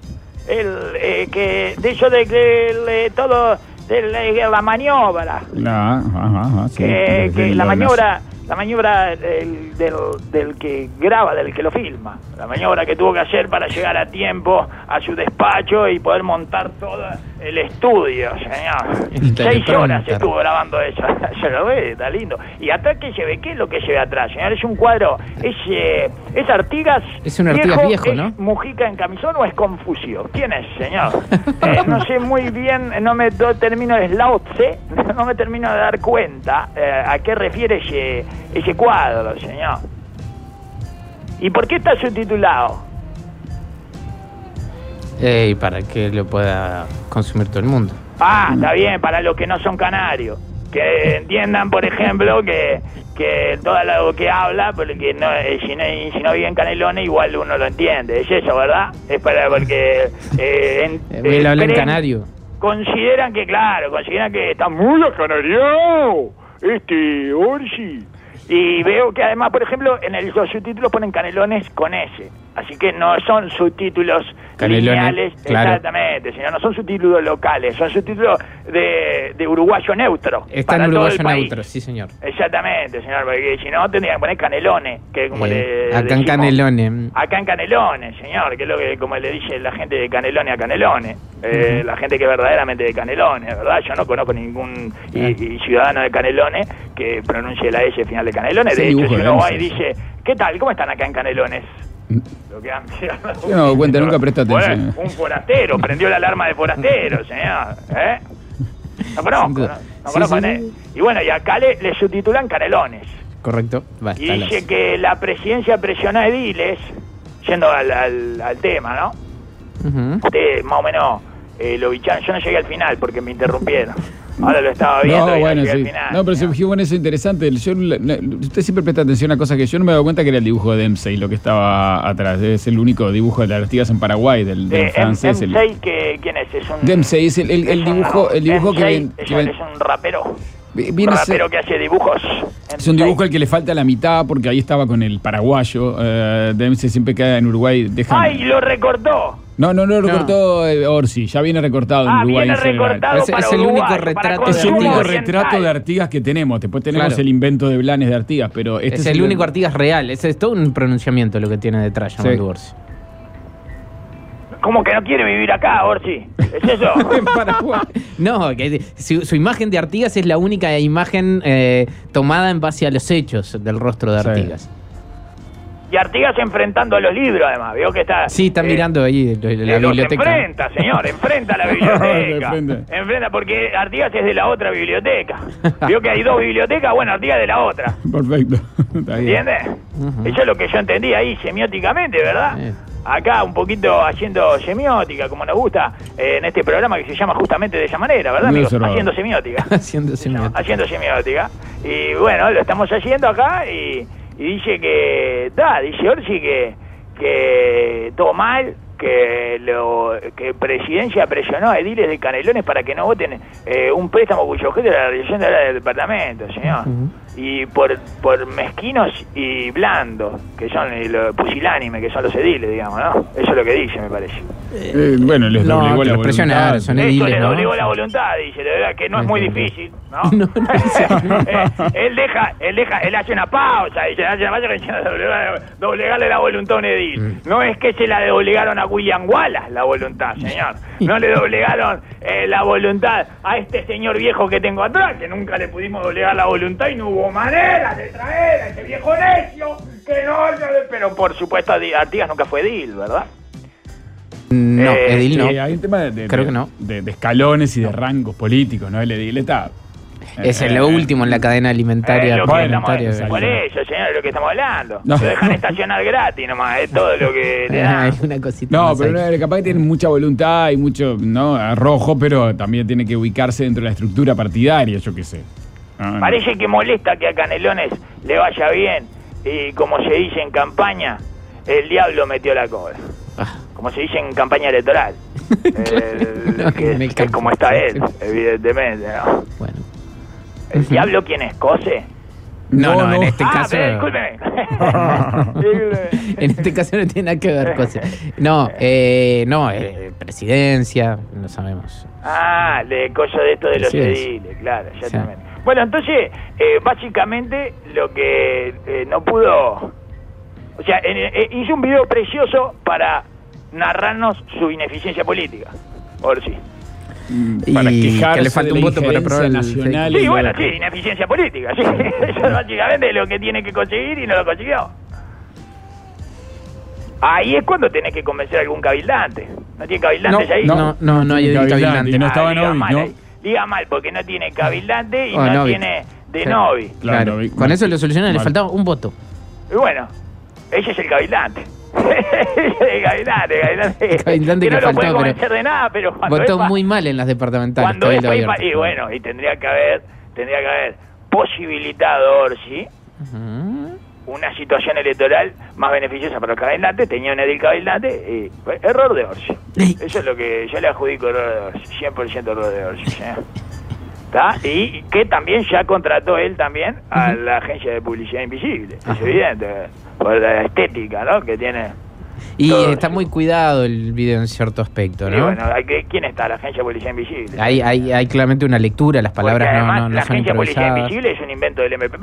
Que de eso de todo, de la maniobra. Sí, Que la maniobra del que graba, del que lo filma. La maniobra que tuvo que hacer para llegar a tiempo a su despacho y poder montar todo el estudio, señor. 6 horas estuvo grabando eso. Yo lo veo, está lindo. Y atrás, ¿qué es lo que se ve atrás, señor? Es un cuadro, es Artigas. Es un Artigas viejo, ¿no? ¿Es Mujica en camisón o es Confucio? ¿Quién es, señor? No sé muy bien, no termino de Lao Tse, no me termino de dar cuenta a qué refiere ese cuadro, señor. ¿Y por qué está subtitulado? Para que lo pueda consumir todo el mundo. Está bien, para los que no son canarios. Que entiendan, por ejemplo, que todo lo que habla, porque si no vive en Canelones, igual uno lo entiende. Es eso, ¿verdad? Es porque... él habla en canario. Consideran que está muy acanariado Orsi. Y veo que además, por ejemplo, en los subtítulos ponen Canelones con S. Así que no son subtítulos lineales, claro. Exactamente, sino no son subtítulos locales, son subtítulos de uruguayo neutro. Está en uruguayo neutro, sí, señor. Exactamente, señor, porque si no tendrían que poner Canelones, que como acá en Canelones. Acá en Canelones, señor, que es lo que como le dice la gente de Canelones a Canelones. La gente que es verdaderamente de Canelones, ¿verdad? Yo no conozco ningún ciudadano de Canelones que pronuncie la S final de Canelones. De hecho, si uno va y dice, ¿qué tal? ¿Cómo están acá en Canelones? Lo que han... Yo no me doy cuenta, nunca presta atención. Un forastero, prendió la alarma de forastero, señor. No conozco. Sí. Y bueno, y acá le subtitulan Canelones. Correcto. Y dice que la presidencia presionó a ediles, yendo al tema, ¿no? Usted más o menos lo bicharon. Yo no llegué al final porque me interrumpieron. Ahora lo estaba viendo y no llegué al final. No, pero se fijó en eso interesante. Usted siempre presta atención a cosas que yo no me he dado cuenta que era el dibujo de Dempsey, lo que estaba atrás. Es el único dibujo de las Artigas en Paraguay, del francés. Dempsey, ¿quién es? Dempsey es el dibujo que es un rapero. Viene rapero que hace dibujos. Es un dibujo al que le falta la mitad porque ahí estaba con el paraguayo. Dempsey siempre queda en Uruguay. ¡Ay, lo recortó! No lo recortó Orsi, ya viene recortado en Uruguay. Viene recortado es el único retrato. Es el único retrato de Artigas que tenemos. Después tenemos el invento de Blanes de Artigas, pero este es el único Artigas real. Ese es todo un pronunciamiento lo que tiene detrás, llamado Orsi. ¿Cómo que no quiere vivir acá, Orsi? ¿Es eso? En Paraguay. No, que su imagen de Artigas es la única imagen tomada en base a los hechos del rostro de Artigas. Y Artigas enfrentando a los libros, además. Veo que está... Sí, está mirando ahí la biblioteca. Enfrenta, señor, enfrenta la biblioteca. Enfrenta, porque Artigas es de la otra biblioteca. Veo que hay dos bibliotecas, bueno, Artigas es de la otra. Perfecto. Está bien. ¿Entiendes? Eso es lo que yo entendí ahí semióticamente, ¿verdad? Acá un poquito haciendo semiótica, como nos gusta en este programa que se llama justamente de esa manera, ¿verdad, amigos? Haciendo semiótica. Haciendo semiótica. Y bueno, lo estamos haciendo acá y dice que, dice Orsi que todo mal, que Presidencia presionó a ediles de Canelones para que no voten un préstamo cuyo objeto era la realización de la del departamento, señor. Y por mezquinos y blandos, que son los pusilánimes, que son los ediles, digamos, ¿no? Eso es lo que dice, me parece. Bueno, les doblegó la voluntad. Son ediles, les ¿no? doblegó la voluntad, dice, de verdad que no es muy difícil, ¿no? Él hace una pausa, dice, doblegarle la voluntad a un edil. No es que se la doblegaron a William Wallace la voluntad, señor. No le doblegaron la voluntad a este señor viejo que tengo atrás, que nunca le pudimos doblegar la voluntad y no hubo manera de traer a ese viejo necio que no... Pero por supuesto Artigas nunca fue edil, ¿verdad? No, edil no. Hay un tema Creo que no. De escalones y de rangos políticos, ¿no? El edil está... Es lo último en la cadena alimentaria. Por eso, señor, es lo que estamos hablando. No. Lo dejan estacionar gratis nomás, es todo lo que le dan. Una cosita No, más pero ahí. capaz que tienen mucha voluntad y mucho arrojo, pero también tiene que ubicarse dentro de la estructura partidaria, yo qué sé. Parece que molesta que a Canelones le vaya bien y, como se dice en campaña, el diablo metió la cola. Como se dice en campaña electoral. Es como está él, evidentemente, ¿no? Bueno. ¿El diablo quién es? ¿Cose? No, en este caso... discúlpeme. En este caso no tiene nada que ver cosas. No, presidencia, no sabemos. De cosa de esto de los Sí, ediles, claro, exactamente. Sí. Bueno, entonces, básicamente lo que no pudo... O sea, hizo un video precioso para narrarnos su ineficiencia política. Ahora sí. Para Y quejarse que le falta de un la voto para aprobar el nacional. Sí, bueno, sí, ineficiencia política, sí. Eso es básicamente lo que tiene que conseguir y no lo consiguió. Ahí es cuando tenés que convencer a algún cabildante. ¿No tiene cabildantes ahí? No hay cabildante. Y no estaba Novi, ¿no? Diga mal, porque no tiene cabildante y Oh, no Novi. tiene de Novi. Claro, Novi. con eso lo solucionan, le Mal. faltaba un voto. Y bueno, ese es el cabildante. El cabildante Que no le lo puede faltó, convencer de nada, pero cuando Votó es muy mal en las departamentales. cuando es Cabildo abierto. y bueno, y tendría que haber posibilitado Orsi una situación electoral más beneficiosa para los cabildantes. Tenía un edil cabildante y error de Orsi. Eso es lo que yo le adjudico, error de Orsi, 100% error de Orsi, ¿sí? ¿Está? Y que también ya contrató él también a la agencia de publicidad invisible, es evidente, por la estética, ¿no? Que tiene. Y todo está eso. muy cuidado el video en cierto aspecto, Y ¿no? bueno, ¿quién está? La agencia de publicidad invisible. Hay claramente una lectura, las palabras Porque además, no la son agencia de publicidad improvisadas. invisible es un invento del MPP.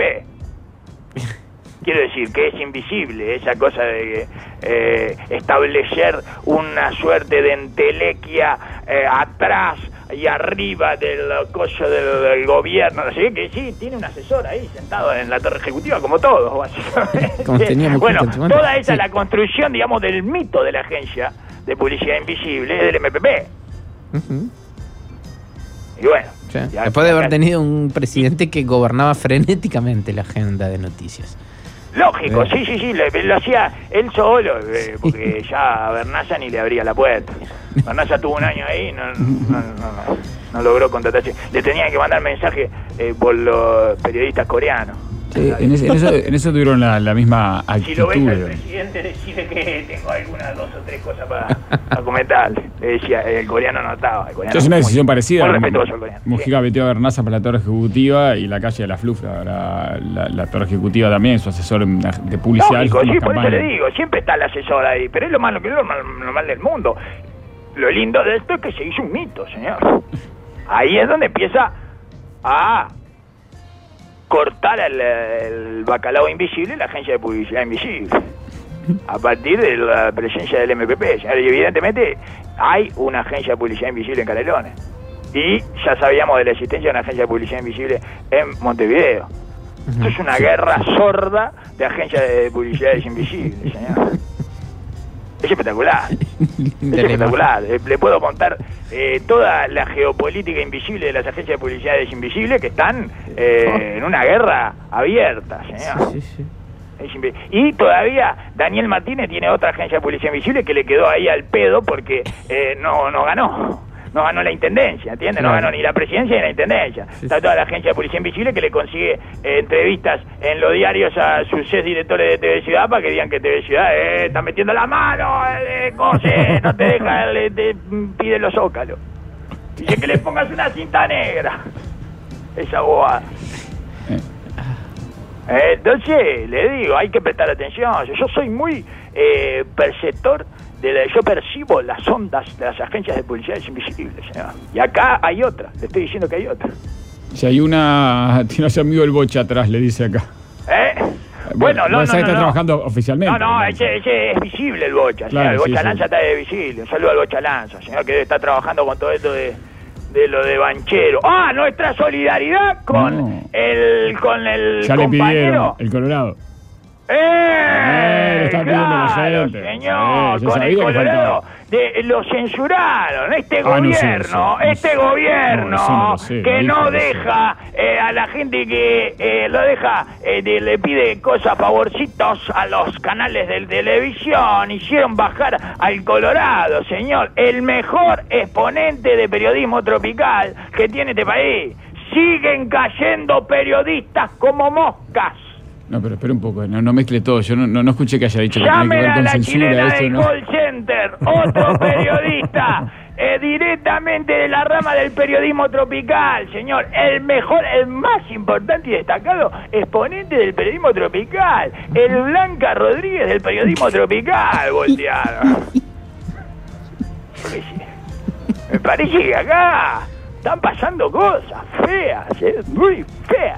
Quiero decir que es invisible esa cosa de establecer una suerte de entelequia atrás y arriba del coso del gobierno. Así que sí, tiene un asesor ahí sentado en la torre ejecutiva, como todos, básicamente. Como teníamos Bueno, justo en su momento. toda esa Sí. la construcción, digamos, del mito de la agencia de publicidad invisible es del MPP. Ujú. Y bueno. Sí. ya- Después de haber tenido un presidente que gobernaba frenéticamente la agenda de noticias. Lógico, sí, lo hacía él solo, porque ya a Bernaza ni le abría la puerta. Bernaza tuvo un año ahí, no logró contratarse. Le tenían que mandar mensaje por los periodistas coreanos. En eso tuvieron la misma actitud. Si lo ves al presidente, decide que tengo algunas 2 o 3 cosas para comentarle. Le decía, el coreano no estaba. El coreano Es una decisión muy parecida. respetuoso al coreano. Mujica metió a Bernaza para la torre ejecutiva y la calle de la Flufla, la torre ejecutiva también, su asesor de publicidad. Lógico, en sí, las por eso campañas. le digo, siempre está el asesor ahí, pero es lo malo que es lo normal del mundo. Lo lindo de esto es que se hizo un mito, señor. Ahí es donde empieza a cortar el bacalao invisible, la agencia de publicidad invisible, a partir de la presencia del MPP. Y evidentemente hay una agencia de publicidad invisible en Canelones. Y ya sabíamos de la existencia de una agencia de publicidad invisible en Montevideo. Esto es una guerra sorda de agencias de publicidades invisibles, señor. Es espectacular. Es espectacular. Le puedo contar toda la geopolítica invisible de las agencias de publicidades invisibles que están en una guerra abierta, señor. Sí. Y todavía Daniel Martínez tiene otra agencia de publicidad invisible que le quedó ahí al pedo porque no ganó. No ganó la intendencia, ¿entiendes? No ganó ni la presidencia ni la intendencia. Está toda la agencia de publicidad invisible que le consigue entrevistas en los diarios a sus ex directores de TV Ciudad para que digan que TV Ciudad está metiendo la mano, cose, no te deja, te pide los zócalos. Dice que le pongas una cinta negra. Esa bobada. Entonces, le digo, hay que prestar atención. Yo soy muy perceptor yo percibo las ondas de las agencias de publicidades invisibles, señor. Y acá hay otra, le estoy diciendo que hay otra. Si hay una, tiene a su amigo el Bocha atrás, le dice acá. Bueno, no. Está trabajando oficialmente. No, ese es visible el Bocha, claro, señor. El Bocha sí, Lanza está de visible. Un saludo al Bocha Lanza, señor, que está trabajando con todo esto de lo de Banchero. Nuestra solidaridad con el ya compañero. le pidieron el Colorado. Le están pidiendo la gente. Señor, con el Colorado lo censuraron. Este gobierno que no deja a la gente que lo deja, le pide cosas, favorcitos a los canales de televisión. Hicieron bajar al Colorado, señor, el mejor exponente de periodismo tropical que tiene este país. Siguen cayendo periodistas como moscas. No, pero espera un poco, no mezcle todo. Yo no escuché que haya dicho que tiene que ver con con la censura. Chilena Eso, del ¿no? call center, otro periodista, directamente de la rama del periodismo tropical, señor. El mejor, el más importante y destacado exponente del periodismo tropical. El Blanca Rodríguez del periodismo tropical, volteado. Me parece que acá están pasando cosas feas, muy feas.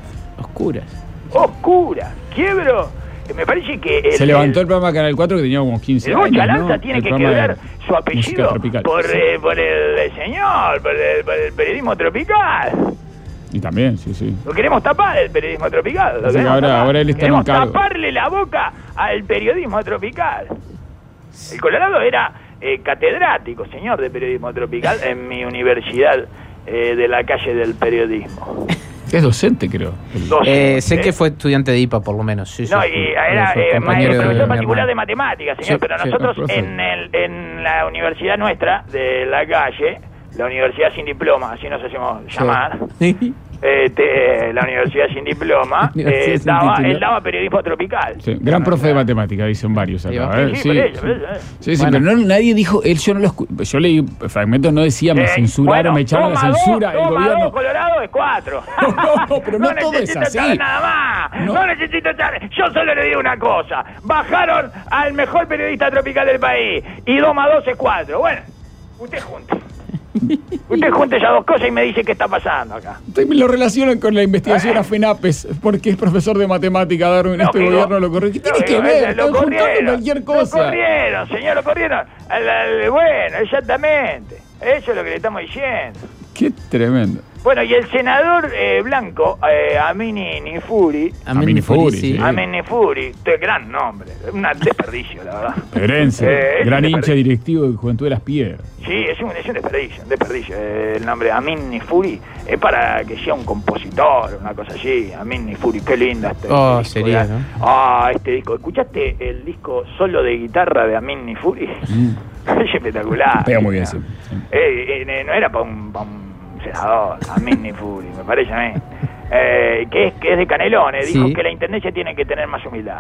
Oscura, quiebro. Me parece que se levantó el programa Canal 4 que tenía como 15 años. El Bocha Lanza tiene que quebrar su música apellido tropical. por el señor, por el periodismo tropical. Y también, sí. Lo queremos tapar, el periodismo tropical. Así que ahora él está en un queremos cargo. taparle la boca al periodismo tropical. El Colorado era catedrático, señor, de periodismo tropical en mi universidad de la calle del periodismo. Es docente, creo. Sé que fue estudiante de IPA, por lo menos. Sí, no, y era profesor particular de matemáticas, señor, pero nosotros en la universidad nuestra, de la calle, la universidad sin diploma, así nos hacemos llamar, la universidad sin diploma, él daba periodismo tropical. Sí, gran profe de matemáticas, dicen varios acá. Sí, pero nadie dijo, yo no lo yo leí fragmentos, no decía me censuraron, me echaron la censura, el gobierno. Colorado es 4. No, pero no todo es así. Nada más. No necesito echar. Yo solo le digo una cosa. Bajaron al mejor periodista tropical del país y 2 más 2 es 4. Bueno, usted junte esas dos cosas y me dice qué está pasando acá. Lo relacionan con la investigación a FENAPES, porque es profesor de matemática, Darwin, gobierno lo corrió. ¿Qué tiene que ver? Están juntando cualquier cosa. Lo corrieron, señor, lo corrieron. Bueno, exactamente. Eso es lo que le estamos diciendo. Qué tremendo. Bueno, y el senador blanco, Amini Nifuri. Amini Nifuri, gran nombre, un desperdicio, la verdad. Pedrense, gran hincha directivo de Juventud de las Piedras. Sí, es un desperdicio. El nombre Amini Nifuri es para que sea un compositor, una cosa así. Amini Nifuri, qué linda disco, sería, ¿no? Este disco. ¿Escuchaste el disco solo de guitarra de Amini Nifuri? Es espectacular. Pega muy bien, sí. No era para un senador, Amini Nifuri, me parece a mí. Que es de Canelones, dijo que la intendencia tiene que tener más humildad.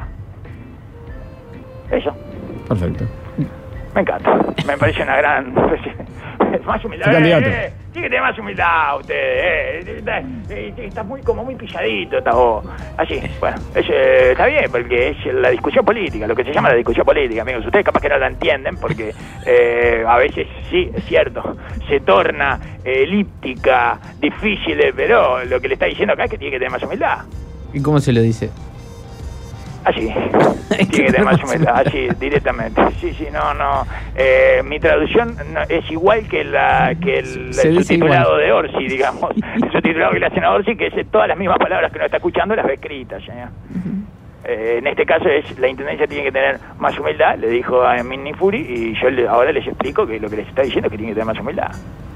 Eso. Perfecto. Me encanta, me parece una gran... más humildad. Tiene que tener más humildad ustedes. Estás muy pisadito, estás vos. Así, bueno, está bien, porque es la discusión política, lo que se llama la discusión política, amigos. Ustedes capaz que no la entienden, porque a veces, sí, es cierto, se torna elíptica, difícil, pero lo que le está diciendo acá es que tiene que tener más humildad. ¿Y cómo se lo dice? Así, tiene que tener más humildad, así, directamente. Sí, no. Mi traducción es igual que el subtitulado de Orsi, digamos. El subtitulado que le hacen a Orsi, que es todas las mismas palabras que no está escuchando, las ve escritas, señor. En este caso es la intendencia tiene que tener más humildad, le dijo a Minni Furi, y yo ahora les explico que lo que les está diciendo es que tiene que tener más humildad.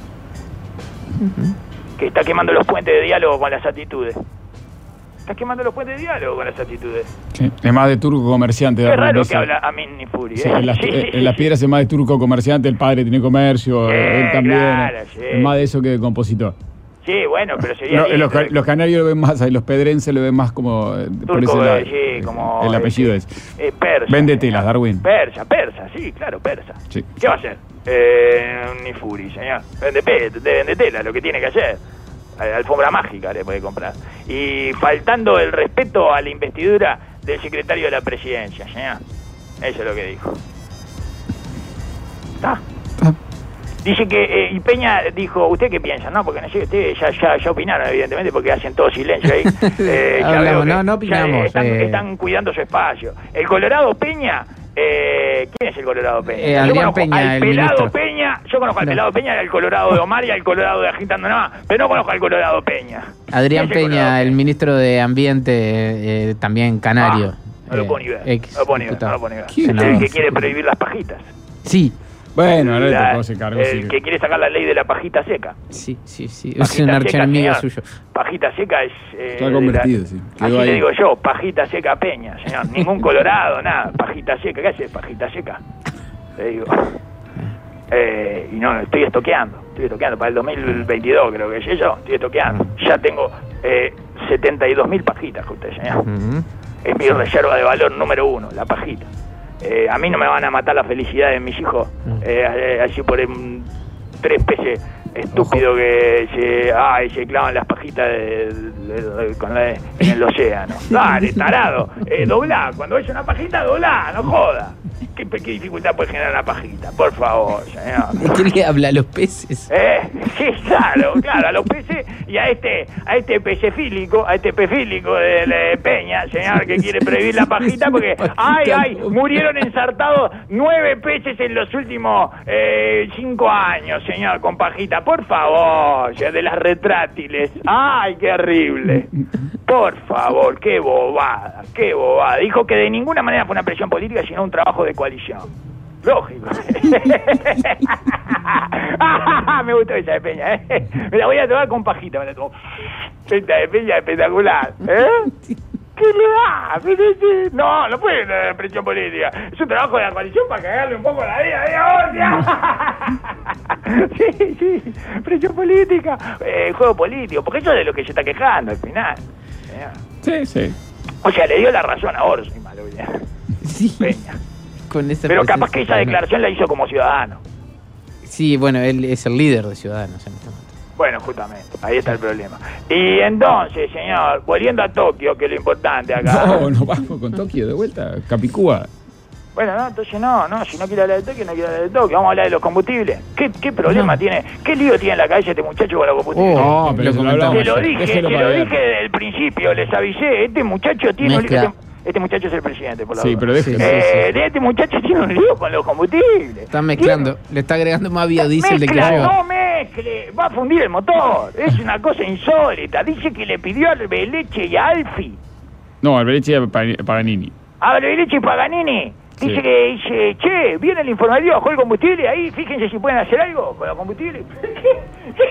Que está quemando los puentes de diálogo con las actitudes. Estás quemando los puentes de diálogo con las actitudes. Sí, es más de turco comerciante. Qué raro que habla Minni Furi. Sí, en las piedras es más de turco comerciante, el padre tiene comercio, él también. Claro, es más de eso que de compositor. Sí, bueno, pero sería... Los canarios lo ven más, los pedrenses lo ven más como... Turco, por ese lado, sí, como... el apellido es... persa. Vende telas, Darwin. Persa, sí, claro, persa. Sí. ¿Qué va a hacer? Ni Furi, señor. Vende tela, lo que tiene que hacer. Alfombra mágica le puede comprar. Y faltando el respeto a la investidura del secretario de la presidencia, señor. Eso es lo que dijo. ¿Está? Dice que, y Peña dijo, ¿usted qué piensa? No, porque no sé, ustedes ya opinaron, evidentemente, porque hacen todo silencio ahí. No opinamos. Están cuidando su espacio. El Colorado Peña, ¿quién es el Colorado Peña? Yo conozco al Pelado Peña, yo conozco al Pelado Peña, al Colorado de Omar y al Colorado de Agitando Nada más, pero no conozco al Colorado Peña. Adrián Peña, el ministro de Ambiente, también canario. No lo puedo ni ver. No lo puedo ni ver. El que quiere prohibir las pajitas. Sí. Bueno, ahora le tocó ese cargo. El que quiere sacar la ley de la pajita seca. Sí. Es un archienemigo suyo. Pajita seca es... Está convertido, sí. Así le digo yo, pajita seca Peña, señor. Ningún colorado, nada. Pajita seca. ¿Qué hace pajita seca? Le digo. Y no, estoy estoqueando para el 2022, creo que es eso. Estoy estoqueando. Ya tengo 72.000 pajitas, que usted, señor. Es mi reserva de valor número 1, la pajita. A mí no me van a matar la felicidad de mis hijos así por 3 peces estúpidos que se clavan las pajitas en el océano. Dale, tarado, doblá, cuando ves una pajita, doblá, no joda. ¿Qué dificultad puede generar una pajita? Por favor, señor. ¿De qué le habla a los peces? Sí, claro, a los peces y a este pecefílico, de Peña, señor, que quiere prohibir la pajita porque, murieron ensartados 9 peces en los últimos 5 años, señor, con pajita. Por favor, ya de las retráctiles. ¡Ay, qué horrible! Por favor, qué bobada. Dijo que de ninguna manera fue una presión política, sino un trabajo de coalición. Lógico. Me gustó esa de Peña, Me la voy a tomar con pajita, me la tomo. Esta de Peña espectacular, ¿Qué le da? No puede tener presión política. Es un trabajo de la coalición para cagarle un poco la vida de Orsia. Sí, presión política, juego político, porque eso es de lo que se está quejando al final. Sí. O sea, le dio la razón a Orsi, Malovia. Sí. Peña. Pero capaz que esa declaración la hizo como ciudadano. Sí, bueno, él es el líder de Ciudadanos en este momento. Bueno, justamente, ahí está el problema. Y entonces, señor, volviendo a Tokio, que es lo importante acá. No vamos con Tokio de vuelta, Capicúa. Bueno, entonces no, si no quiere hablar de Tokio, no quiere hablar de Tokio. Vamos a hablar de los combustibles. ¿Qué problema tiene? ¿Qué lío tiene en la cabeza este muchacho con los combustibles? Pero se lo dije desde el principio, les avisé. Este muchacho tiene un lío. Este muchacho es el presidente, por la verdad. Pero este muchacho tiene un lío con los combustibles. Está mezclando, le está agregando más biodiesel de que yo. No mezcle, va a fundir el motor. Es una cosa insólita. Dice que le pidió a Arbeleche y a Alfi. No, Arbeleche y a Paganini. Arbeleche y Paganini. Dice che, viene el informativo, bajó el combustible, ahí fíjense si pueden hacer algo con los combustibles. ¿Qué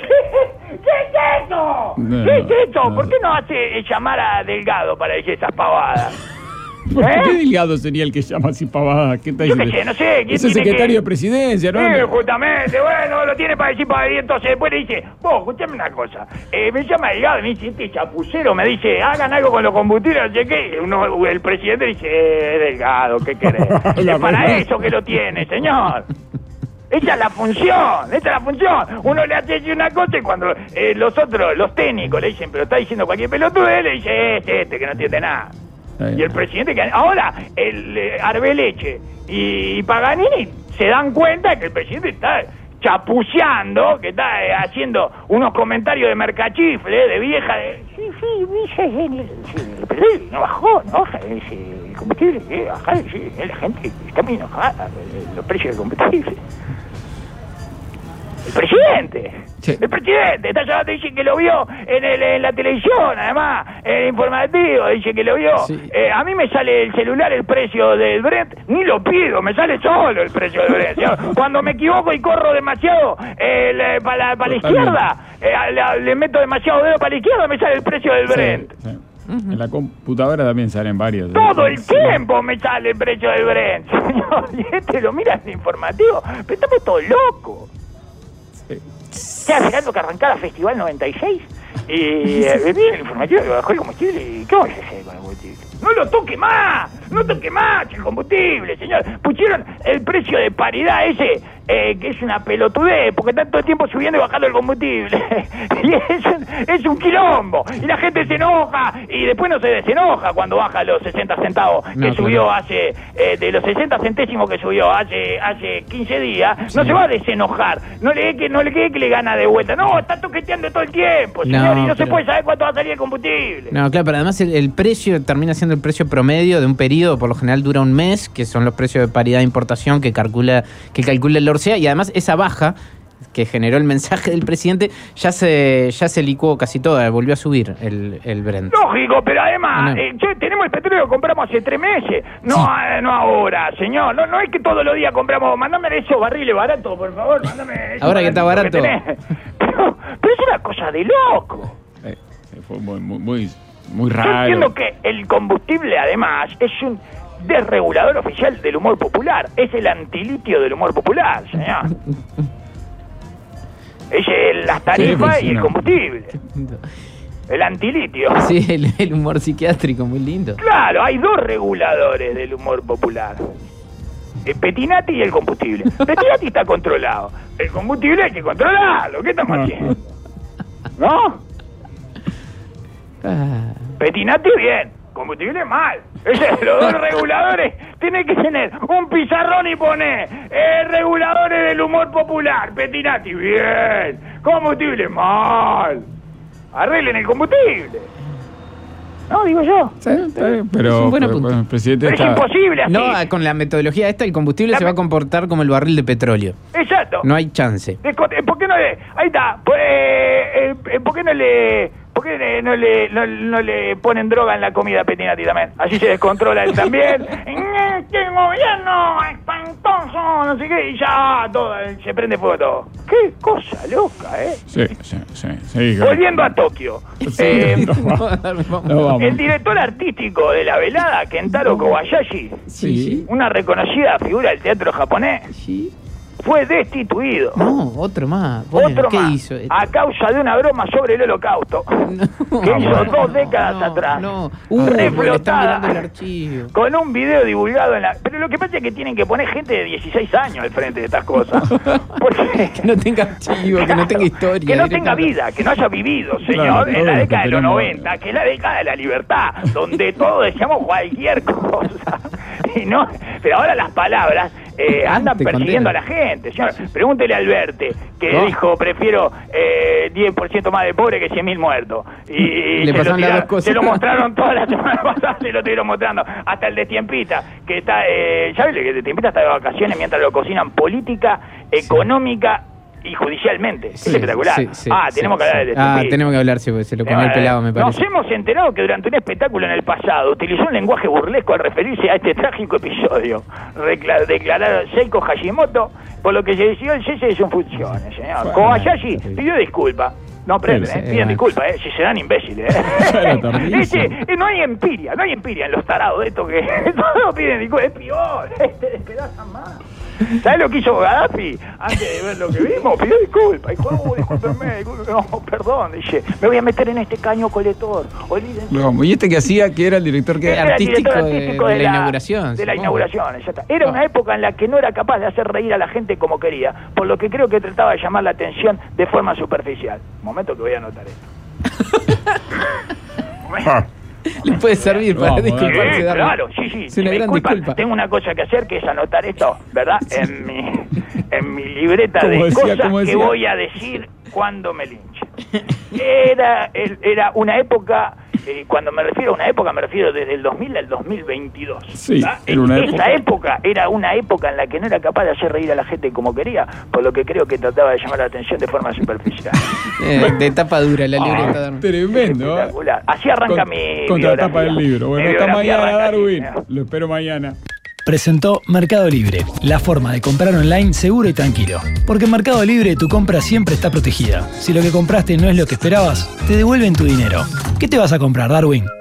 es eso? ¿Qué es eso? ¿Por qué no hace llamar a Delgado para decir esas pavadas? ¿Por qué Delgado sería el que llama así pavada? ¿Qué está diciendo? No sé. Es el secretario de presidencia, ¿no? Sí, justamente, bueno, lo tiene para decir pavada. Y entonces después le dice, vos, escuchame una cosa. Me llama Delgado y me dice, este chapucero me dice, hagan algo con los combustibles, no sé qué. El presidente dice, Delgado, ¿qué querés? Es para eso que lo tiene, señor. Esa es la función. Uno le hace decir una cosa y cuando los técnicos le dicen, pero está diciendo cualquier pelotudez, le dice, este que no entiende nada. Y el presidente que ahora el Arbeleche y Paganini se dan cuenta que el presidente está chapuceando, que está haciendo unos comentarios de mercachifle, de vieja, no baja el combustible, baja, la gente está muy enojada, los precios del combustible. El presidente. Sí. El presidente está llamando, dice que lo vio en la televisión, además, en el informativo, dice que lo vio. Sí. A mí me sale el celular el precio del Brent, ni lo pido, me sale solo el precio del Brent. Cuando me equivoco y corro demasiado para la izquierda, le meto demasiado dedo para la izquierda, me sale el precio del Brent. Sí. En la computadora también salen varios. Todo el tiempo me sale el precio del Brent, señor. Y este lo mira en el informativo, pero estamos todos locos. Ya esperando que arrancara Festival 96 y vi el informativo que bajó el combustible y ¿qué voy a hacer con el combustible? ¡No lo toque más! ¡No toque más el combustible, señor! Pusieron el precio de paridad ese, que es una pelotudez, porque están todo el tiempo subiendo y bajando el combustible. Y es un quilombo. Y la gente se enoja y después no se desenoja cuando baja los 60 centavos que subió hace, de los 60 centésimos que subió hace 15 días, no se va a desenojar. No le quede que le gana de vuelta. No, está toqueteando todo el tiempo, señor, y no se puede saber cuánto va a salir el combustible. No, claro, pero además el precio termina siendo el precio promedio de un periodo, por lo general dura un mes, que son los precios de paridad de importación que calcula el ORCEA, y además esa baja que generó el mensaje del presidente ya se licuó casi toda, volvió a subir el Brent. Lógico, pero además, tenemos el petróleo que compramos hace 3 meses, no ahora, señor, no es que todos los días compramos, mándame esos barriles baratos, por favor, mándame esos ahora que está barato. Pero es una cosa de loco. Fue muy raro. Yo entiendo que el combustible, además, es un desregulador oficial del humor popular. Es el antilitio del humor popular, señor. Es las tarifas y el combustible. El antilitio. Sí, el humor psiquiátrico, muy lindo. Claro, hay 2 reguladores del humor popular. El Petinati y el combustible. Petinati está controlado. El combustible hay que controlarlo. ¿Qué estamos haciendo? ¿No? Petinati bien, combustible mal. Los 2 reguladores tienen que tener un pizarrón y poner reguladores del humor popular. Petinati bien, combustible mal. Arreglen el combustible. No, digo yo. Sí, pero el presidente pero es imposible así. No, con la metodología esta, el combustible se va a comportar como el barril de petróleo. Exacto. No hay chance. ¿Por qué no le...? Ahí está. ¿Por qué no le...? ¿Por qué no le ponen droga en la comida a Petinati también? Así se descontrola él también. ¡Qué gobierno espantoso! No sé qué, y ya todo, se prende fuego todo. ¡Qué cosa loca, Sí. Volviendo a Tokio. Vamos. El director artístico de la velada, Kentaro Kobayashi, Sí. una reconocida figura del teatro japonés, Sí. fue destituido. No, otro más. Bueno, ¿qué hizo? A causa de una broma sobre el holocausto. Que hizo 2 décadas atrás. Le están Reflotada. mirando el archivo. Con un video divulgado en la... Pero lo que pasa es que tienen que poner gente de 16 años al frente de estas cosas. Porque... Que no tenga archivo, que no tenga historia. Que no tenga vida, que no haya vivido, señor, Claro, en la todo década de los tenemos... 90, que es la década de la libertad, donde todos decíamos cualquier cosa. Y no, pero ahora las palabras andan persiguiendo a la gente, señor. Pregúntele a Alberte, que dijo, prefiero 10% más de pobre que 100.000 muertos. Y le pasaron las 2 cosas. se lo mostraron toda la semana pasada, se lo estuvieron mostrando. Hasta el de Tiempita, que está, ¿sabes que el de Tiempita está de vacaciones mientras lo cocinan política, económica y judicialmente? Sí, es espectacular. Tenemos que hablar de Tiempita. Tenemos que hablar, sí, porque se lo comió el pelado, me parece. Nos hemos enterado que durante un espectáculo en el pasado utilizó un lenguaje burlesco al referirse a este trágico episodio. Declararon Seiko Hashimoto, por lo que se decidió el cese de sus funciones, señor. Kobayashi pidió disculpas. No aprenden, piden disculpas, si se dan imbéciles. No hay empiria en los tarados de estos que todos piden disculpas. Es peor, despedazan más. ¿Sabes lo que hizo Gaddafi antes de ver lo que vimos? Pidió disculpas. Dijo, discúlpenme. No, perdón. Dice, me voy a meter en este caño colector. ¿Y este que hacía, que era el director que era artístico de la inauguración? De la inauguración, exacto. Era una época en la que no era capaz de hacer reír a la gente como quería, por lo que creo que trataba de llamar la atención de forma superficial. Momento que voy a anotar esto. Le puede servir para disculparse. Sí, claro, sí. Es una gran disculpa. Tengo una cosa que hacer, que es anotar esto, ¿verdad? En mi libreta de decía, cosas que voy a decir cuando me linchen. Era una época Cuando me refiero a una época, me refiero desde el 2000 al 2022. Sí, era una Esa época era una época en la que no era capaz de hacer reír a la gente como quería, por lo que creo que trataba de llamar la atención de forma superficial. De tapa dura la libreta, Darwin. Tremendo. Espectacular. Así arranca mi contra la biografía. tapa del libro. Bueno, Mi hasta biografía mañana, arranca así, Darwin. ¿no? Lo espero mañana. Presentó Mercado Libre, la forma de comprar online seguro y tranquilo. Porque en Mercado Libre tu compra siempre está protegida. Si lo que compraste no es lo que esperabas, te devuelven tu dinero. ¿Qué te vas a comprar, Darwin?